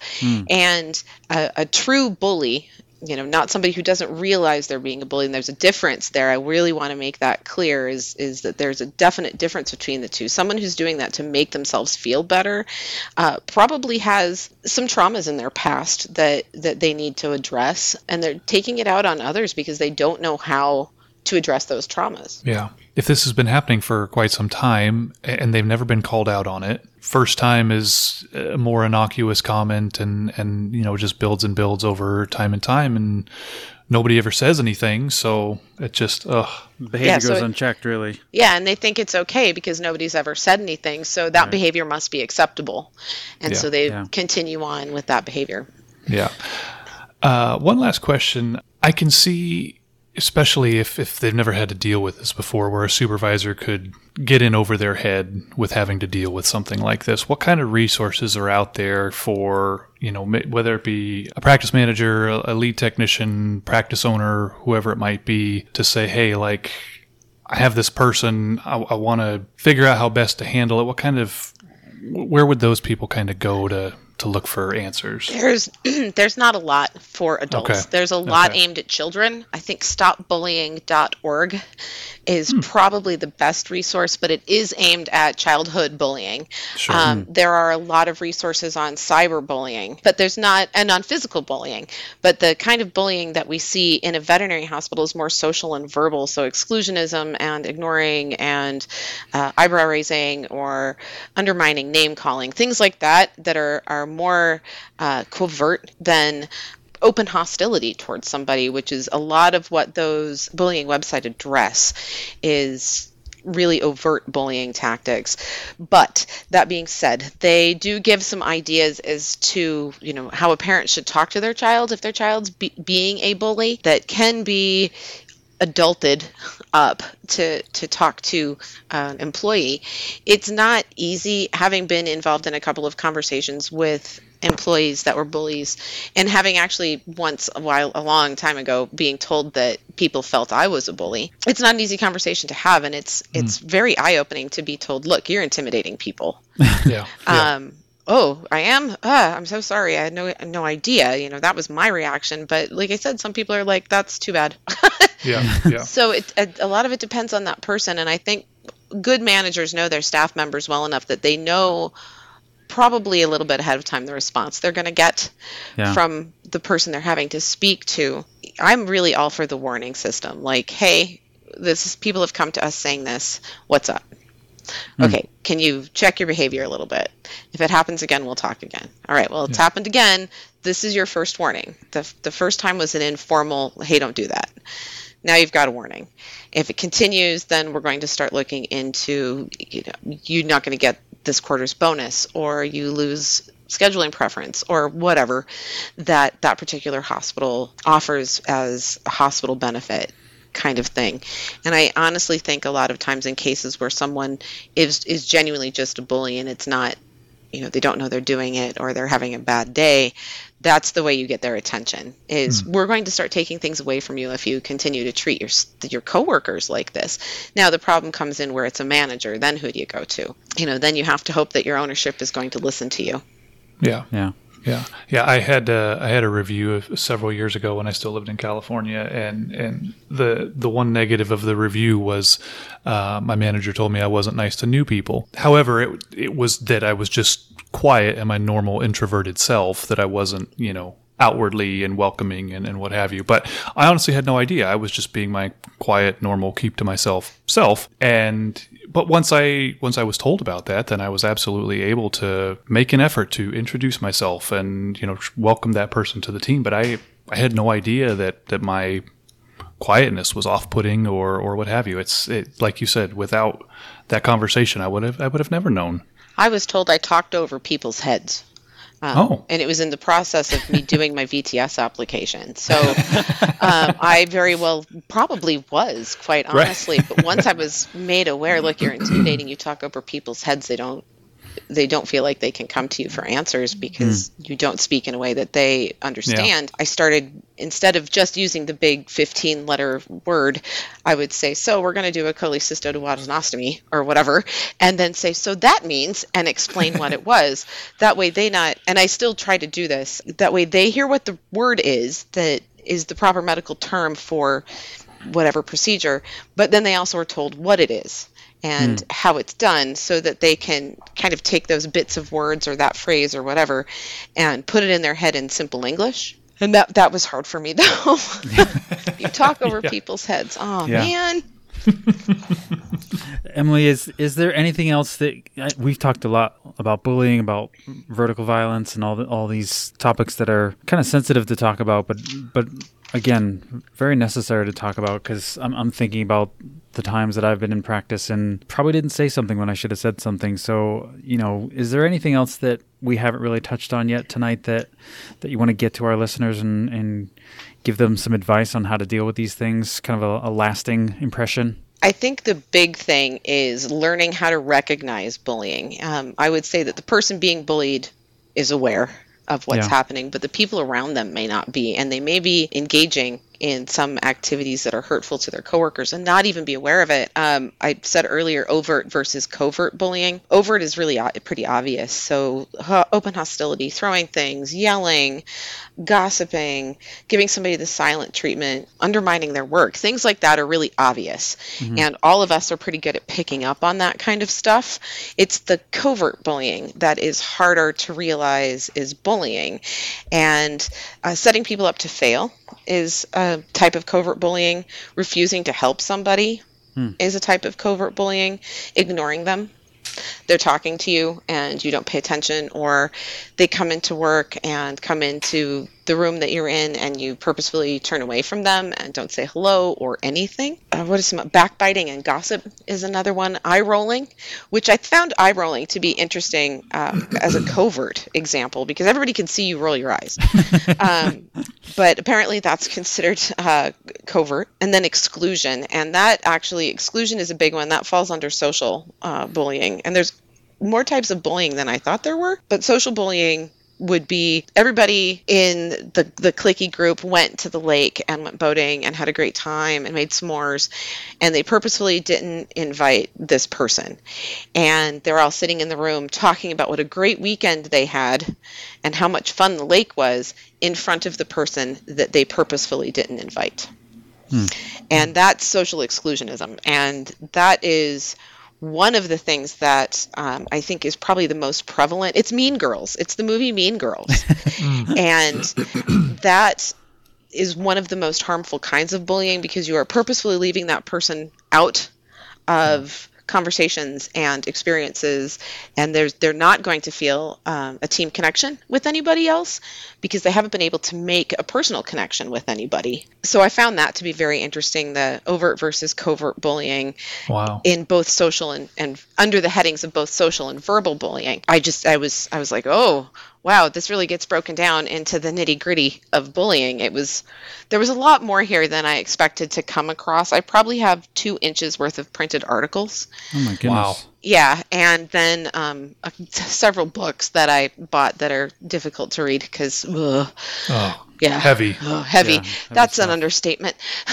And a, a true bully, you know, not somebody who doesn't realize they're being a bully, and there's a difference there. I really want to make that clear, is is that there's a definite difference between the two. Someone who's doing that to make themselves feel better uh, probably has some traumas in their past that, that they need to address, and they're taking it out on others because they don't know how to address those traumas. Yeah. If this has been happening for quite some time and they've never been called out on it, first time is a more innocuous comment and, and you know, just builds and builds over time and time, and nobody ever says anything. So it just, ugh. Behavior Yeah, so goes it- unchecked, really. Yeah, and they think it's okay because nobody's ever said anything, so that behavior must be acceptable. And Yeah. so they Yeah. continue on with that behavior. Yeah. Uh, one last question. I can see, especially if, if they've never had to deal with this before, where a supervisor could get in over their head with having to deal with something like this. What kind of resources are out there for, you know, ma- whether it be a practice manager, a, a lead technician, practice owner, whoever it might be, to say, hey, like, I have this person, I, I want to figure out how best to handle it. What kind of, where would those people kind of go to, to look for answers? There's there's not a lot for adults. Okay. There's a lot Okay. aimed at children. I think stop bullying dot org is Hmm. probably the best resource, but it is aimed at childhood bullying. Sure. Um, there are a lot of resources on cyberbullying, but there's not, and on physical bullying. But the kind of bullying that we see in a veterinary hospital is more social and verbal, so exclusionism and ignoring and uh, eyebrow raising or undermining, name calling, things like that that are, are more uh, covert than open hostility towards somebody, which is a lot of what those bullying websites address, is really overt bullying tactics. But that being said, they do give some ideas as to, you know, how a parent should talk to their child if their child's be- being a bully, that can be adulted up to to talk to an employee. It's not easy, having been involved in a couple of conversations with employees that were bullies, and having actually once a while a long time ago being told that people felt I was a bully. It's not an easy conversation to have, and it's it's very eye-opening to be told, look, you're intimidating people. Yeah. yeah. Um, oh, I am? Ah, I'm so sorry. I had no no idea. You know, that was my reaction. But like I said, some people are like, that's too bad. yeah. Yeah. So it, a, a lot of it depends on that person. And I think good managers know their staff members well enough that they know probably a little bit ahead of time the response they're going to get Yeah. from the person they're having to speak to. I'm really all for the warning system. Like, hey, this is, people have come to us saying this. What's up? Okay, can you check your behavior a little bit? If it happens again, we'll talk again. All right, well, it's happened again. this is your first warning. The, the first time was an informal, hey, don't do that. Now you've got a warning. If it continues, then we're going to start looking into, you know, you're not going to get this quarter's bonus, or you lose scheduling preference, or whatever that that particular hospital offers as a hospital benefit kind of thing. And I honestly think a lot of times in cases where someone is is genuinely just a bully and it's not, you know, they don't know they're doing it or they're having a bad day, that's the way you get their attention, is mm. we're going to start taking things away from you if you continue to treat your your coworkers like this. Now, the problem comes in where it's a manager. Then who do you go to? You know, then you have to hope that your ownership is going to listen to you. Yeah. Yeah. Yeah, yeah. I had uh, I had a review of several years ago when I still lived in California, and, and the the one negative of the review was uh, my manager told me I wasn't nice to new people. However, it it was that I was just quiet and my normal introverted self, that I wasn't, you know, outwardly and welcoming and, and what have you. But I honestly had no idea. I was just being my quiet, normal, keep to myself self. And but once I once I was told about that, then I was absolutely able to make an effort to introduce myself and, you know, welcome that person to the team. But I I had no idea that that my quietness was off-putting or or what have you. It's it, like you said, without that conversation, I would have I would have never known. I was told I talked over people's heads. Um, oh. And it was in the process of me doing my V T S application. So um, I very well probably was, quite honestly. Right. But once I was made aware, look, you're intimidating, you talk over people's heads, they don't they don't feel like they can come to you for answers because mm. you don't speak in a way that they understand. Yeah. I started, instead of just using the big fifteen letter word, I would say, so we're going to do a cholecystoduodenostomy or whatever, and then say, so that means, and explain what it was. That way they not, and I still try to do this, that way they hear what the word is that is the proper medical term for whatever procedure, but then they also are told what it is and mm. how it's done, so that they can kind of take those bits of words or that phrase or whatever and put it in their head in simple English. And that that was hard for me, though. You talk over yeah. people's heads. Oh, yeah. man. Emily, is is there anything else that we've talked a lot about bullying, about vertical violence, and all the, all these topics that are kind of sensitive to talk about, but but again, very necessary to talk about, because I'm I'm thinking about the times that I've been in practice and probably didn't say something when I should have said something. So, you know, is there anything else that we haven't really touched on yet tonight that that you want to get to our listeners and, and give them some advice on how to deal with these things, kind of a, a lasting impression? I think the big thing is learning how to recognize bullying. Um, I would say that the person being bullied is aware of what's yeah. happening, but the people around them may not be, and they may be engaging in some activities that are hurtful to their coworkers and not even be aware of it. Um, I said earlier, overt versus covert bullying. Overt is really o- pretty obvious. So uh, open hostility, throwing things, yelling, gossiping, giving somebody the silent treatment, undermining their work. Things like that are really obvious. Mm-hmm. And all of us are pretty good at picking up on that kind of stuff. It's the covert bullying that is harder to realize is bullying. And uh, setting people up to fail is a type of covert bullying. Refusing to help somebody hmm. is a type of covert bullying. Ignoring them. They're talking to you and you don't pay attention, or they come into work and come into the room that you're in and you purposefully turn away from them and don't say hello or anything. Uh, what is some backbiting and gossip is another one. Eye rolling, which I found eye rolling to be interesting um, as a covert example, because everybody can see you roll your eyes. Um, but apparently that's considered uh, covert. And then exclusion. And that actually, exclusion is a big one. That falls under social uh, bullying. And there's more types of bullying than I thought there were. But social bullying would be everybody in the the cliquey group went to the lake and went boating and had a great time and made s'mores, and they purposefully didn't invite this person. And they're all sitting in the room talking about what a great weekend they had and how much fun the lake was in front of the person that they purposefully didn't invite. Hmm. And that's social exclusionism. And that is one of the things that um, I think is probably the most prevalent. It's Mean Girls. It's the movie Mean Girls. And that is one of the most harmful kinds of bullying, because you are purposefully leaving that person out of conversations and experiences, and there's they're not going to feel um, a team connection with anybody else because they haven't been able to make a personal connection with anybody. So I found that to be very interesting, the overt versus covert bullying. Wow. In both social and, and under the headings of both social and verbal bullying. I just I was I was like, oh wow, this really gets broken down into the nitty-gritty of bullying. It was there was a lot more here than I expected to come across. I probably have two inches worth of printed articles. Oh my goodness. Wow. Yeah, and then um, uh, several books that I bought that are difficult to read because, Oh, yeah, heavy. oh, heavy. Yeah, heavy That's stuff. an understatement.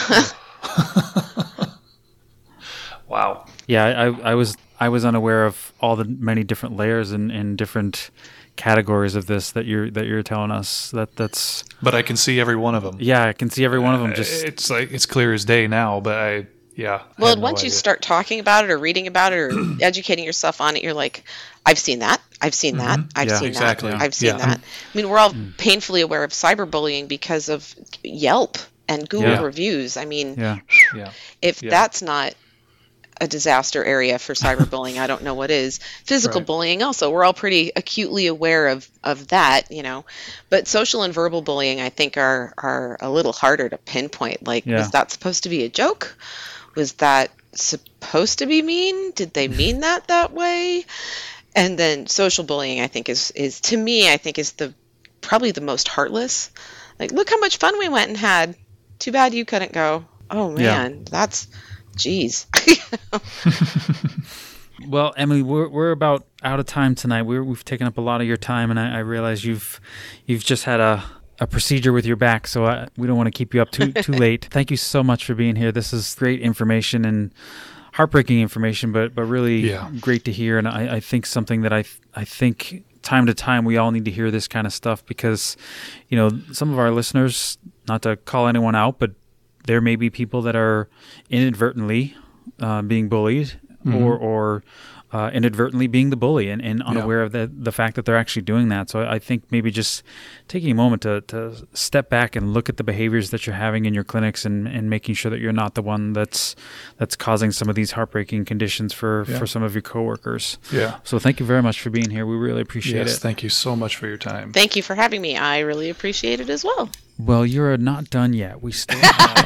Wow. Yeah, I, I was I was unaware of all the many different layers and, and different categories of this that you're that you're telling us. That that's But I can see every one of them. yeah, I can see every one of them. Just It's like, it's clear as day now, but I, yeah. I Well, had no once you idea. start talking about it or reading about it or educating yourself on it, you're like, I've seen that. I've seen that. I've Yeah, seen exactly. that. I've seen Yeah. that. I mean, we're all painfully aware of cyberbullying because of Yelp and Google Yeah. reviews. I mean, yeah, Yeah. if Yeah. that's not a disaster area for cyberbullying, I don't know what is. Physical Right. bullying also, we're all pretty acutely aware of, of that, you know. But social and verbal bullying, I think, are, are a little harder to pinpoint. Like, Yeah. was that supposed to be a joke? Was that supposed to be mean? Did they mean that that way? And then social bullying, I think, is, is to me, I think, is the probably the most heartless. Like, look how much fun we went and had. Too bad you couldn't go. Oh, Yeah. man, that's, geez. Well, Emily, we're we're about out of time tonight. We're, we've taken up a lot of your time, and I, I realize you've you've just had a, a procedure with your back, so I, we don't want to keep you up too too late. Thank you so much for being here. This is great information and heartbreaking information, but but really Yeah. great to hear. And I, I think something that I I think time to time we all need to hear this kind of stuff because, you know, some of our listeners, not to call anyone out, but there may be people that are inadvertently uh, being bullied or or uh, inadvertently being the bully and, and unaware of the the fact that they're actually doing that. So I think maybe just taking a moment to, to step back and look at the behaviors that you're having in your clinics and, and making sure that you're not the one that's that's causing some of these heartbreaking conditions for, Yeah. for some of your coworkers. Yeah. So thank you very much for being here. We really appreciate Yes, it. thank you so much for your time. Thank you for having me. I really appreciate it as well. Well, you're not done yet. We still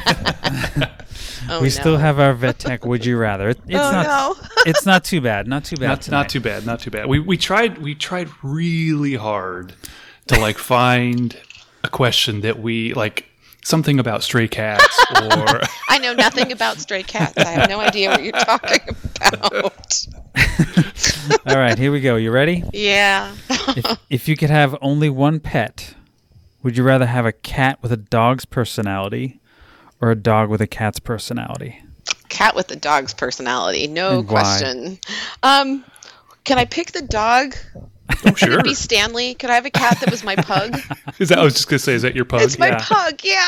have, Oh, we no. still have our vet tech. Would you rather? It, it's Oh, not. no. It's not too bad. Not too bad. not, tonight. not too bad, not too bad. We we tried we tried really hard to like find a question that we like something about stray cats or I know nothing about stray cats. I have no idea what you're talking about. All right, here we go. You ready? Yeah. If, if you could have only one pet, would you rather have a cat with a dog's personality or a dog with a cat's personality? Cat with the dog's personality. No And why? question. Um, can I pick the dog? oh, Could sure. it be Stanley? Could I have a cat that was my pug? Is that I was just gonna say, is that your pug? It's my Yeah. pug, yeah.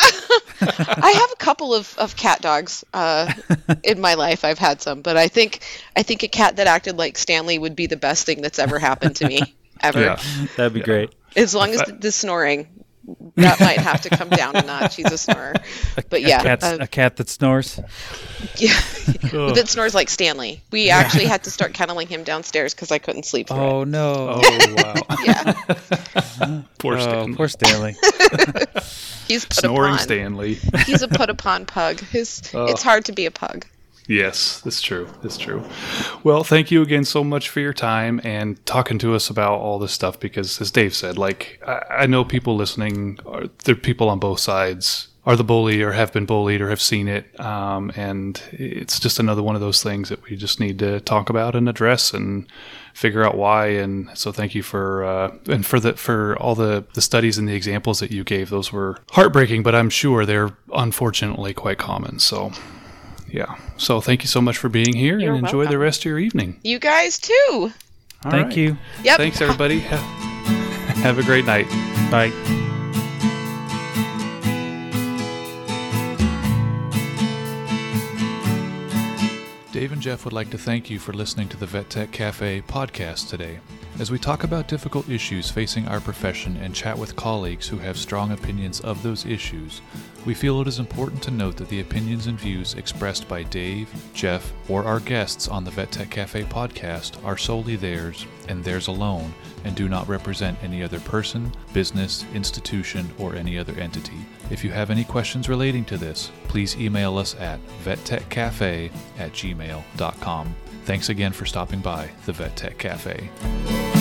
I have a couple of, of cat dogs uh, in my life. I've had some, but I think I think a cat that acted like Stanley would be the best thing that's ever happened to me, ever. Yeah. That'd be great. As long as the, the snoring, that might have to come down a notch. He's a snorer. But yeah, a, cat's, uh, a cat that snores. yeah, that snores like Stanley. We actually had to start kenneling him downstairs because I couldn't sleep through Oh it. no! Oh wow. Yeah, Poor Oh, Stanley. poor Stanley. he's put Snoring upon. Stanley. He's a put upon pug. His Oh. it's hard to be a pug. Yes, that's true. That's true. Well, thank you again so much for your time and talking to us about all this stuff because, as Dave said, like, I, I know people listening, are, there are people on both sides are the bully or have been bullied or have seen it. Um, and it's just another one of those things that we just need to talk about and address and figure out why. And so thank you for, uh, and for the, for all the, the studies and the examples that you gave. Those were heartbreaking, but I'm sure they're unfortunately quite common. So yeah. So thank you so much for being here You're and enjoy welcome. the rest of your evening. You guys too. All Thank right. you. Yep. Thanks, everybody. Have, have a great night. Bye. Dave and Jeff would like to thank you for listening to the VetTech Cafe podcast today. As we talk about difficult issues facing our profession and chat with colleagues who have strong opinions of those issues, we feel it is important to note that the opinions and views expressed by Dave, Jeff, or our guests on the Vet Tech Cafe podcast are solely theirs and theirs alone, and do not represent any other person, business, institution, or any other entity. If you have any questions relating to this, please email us at vettechcafe at gmail dot com. Thanks again for stopping by the Vet Tech Cafe.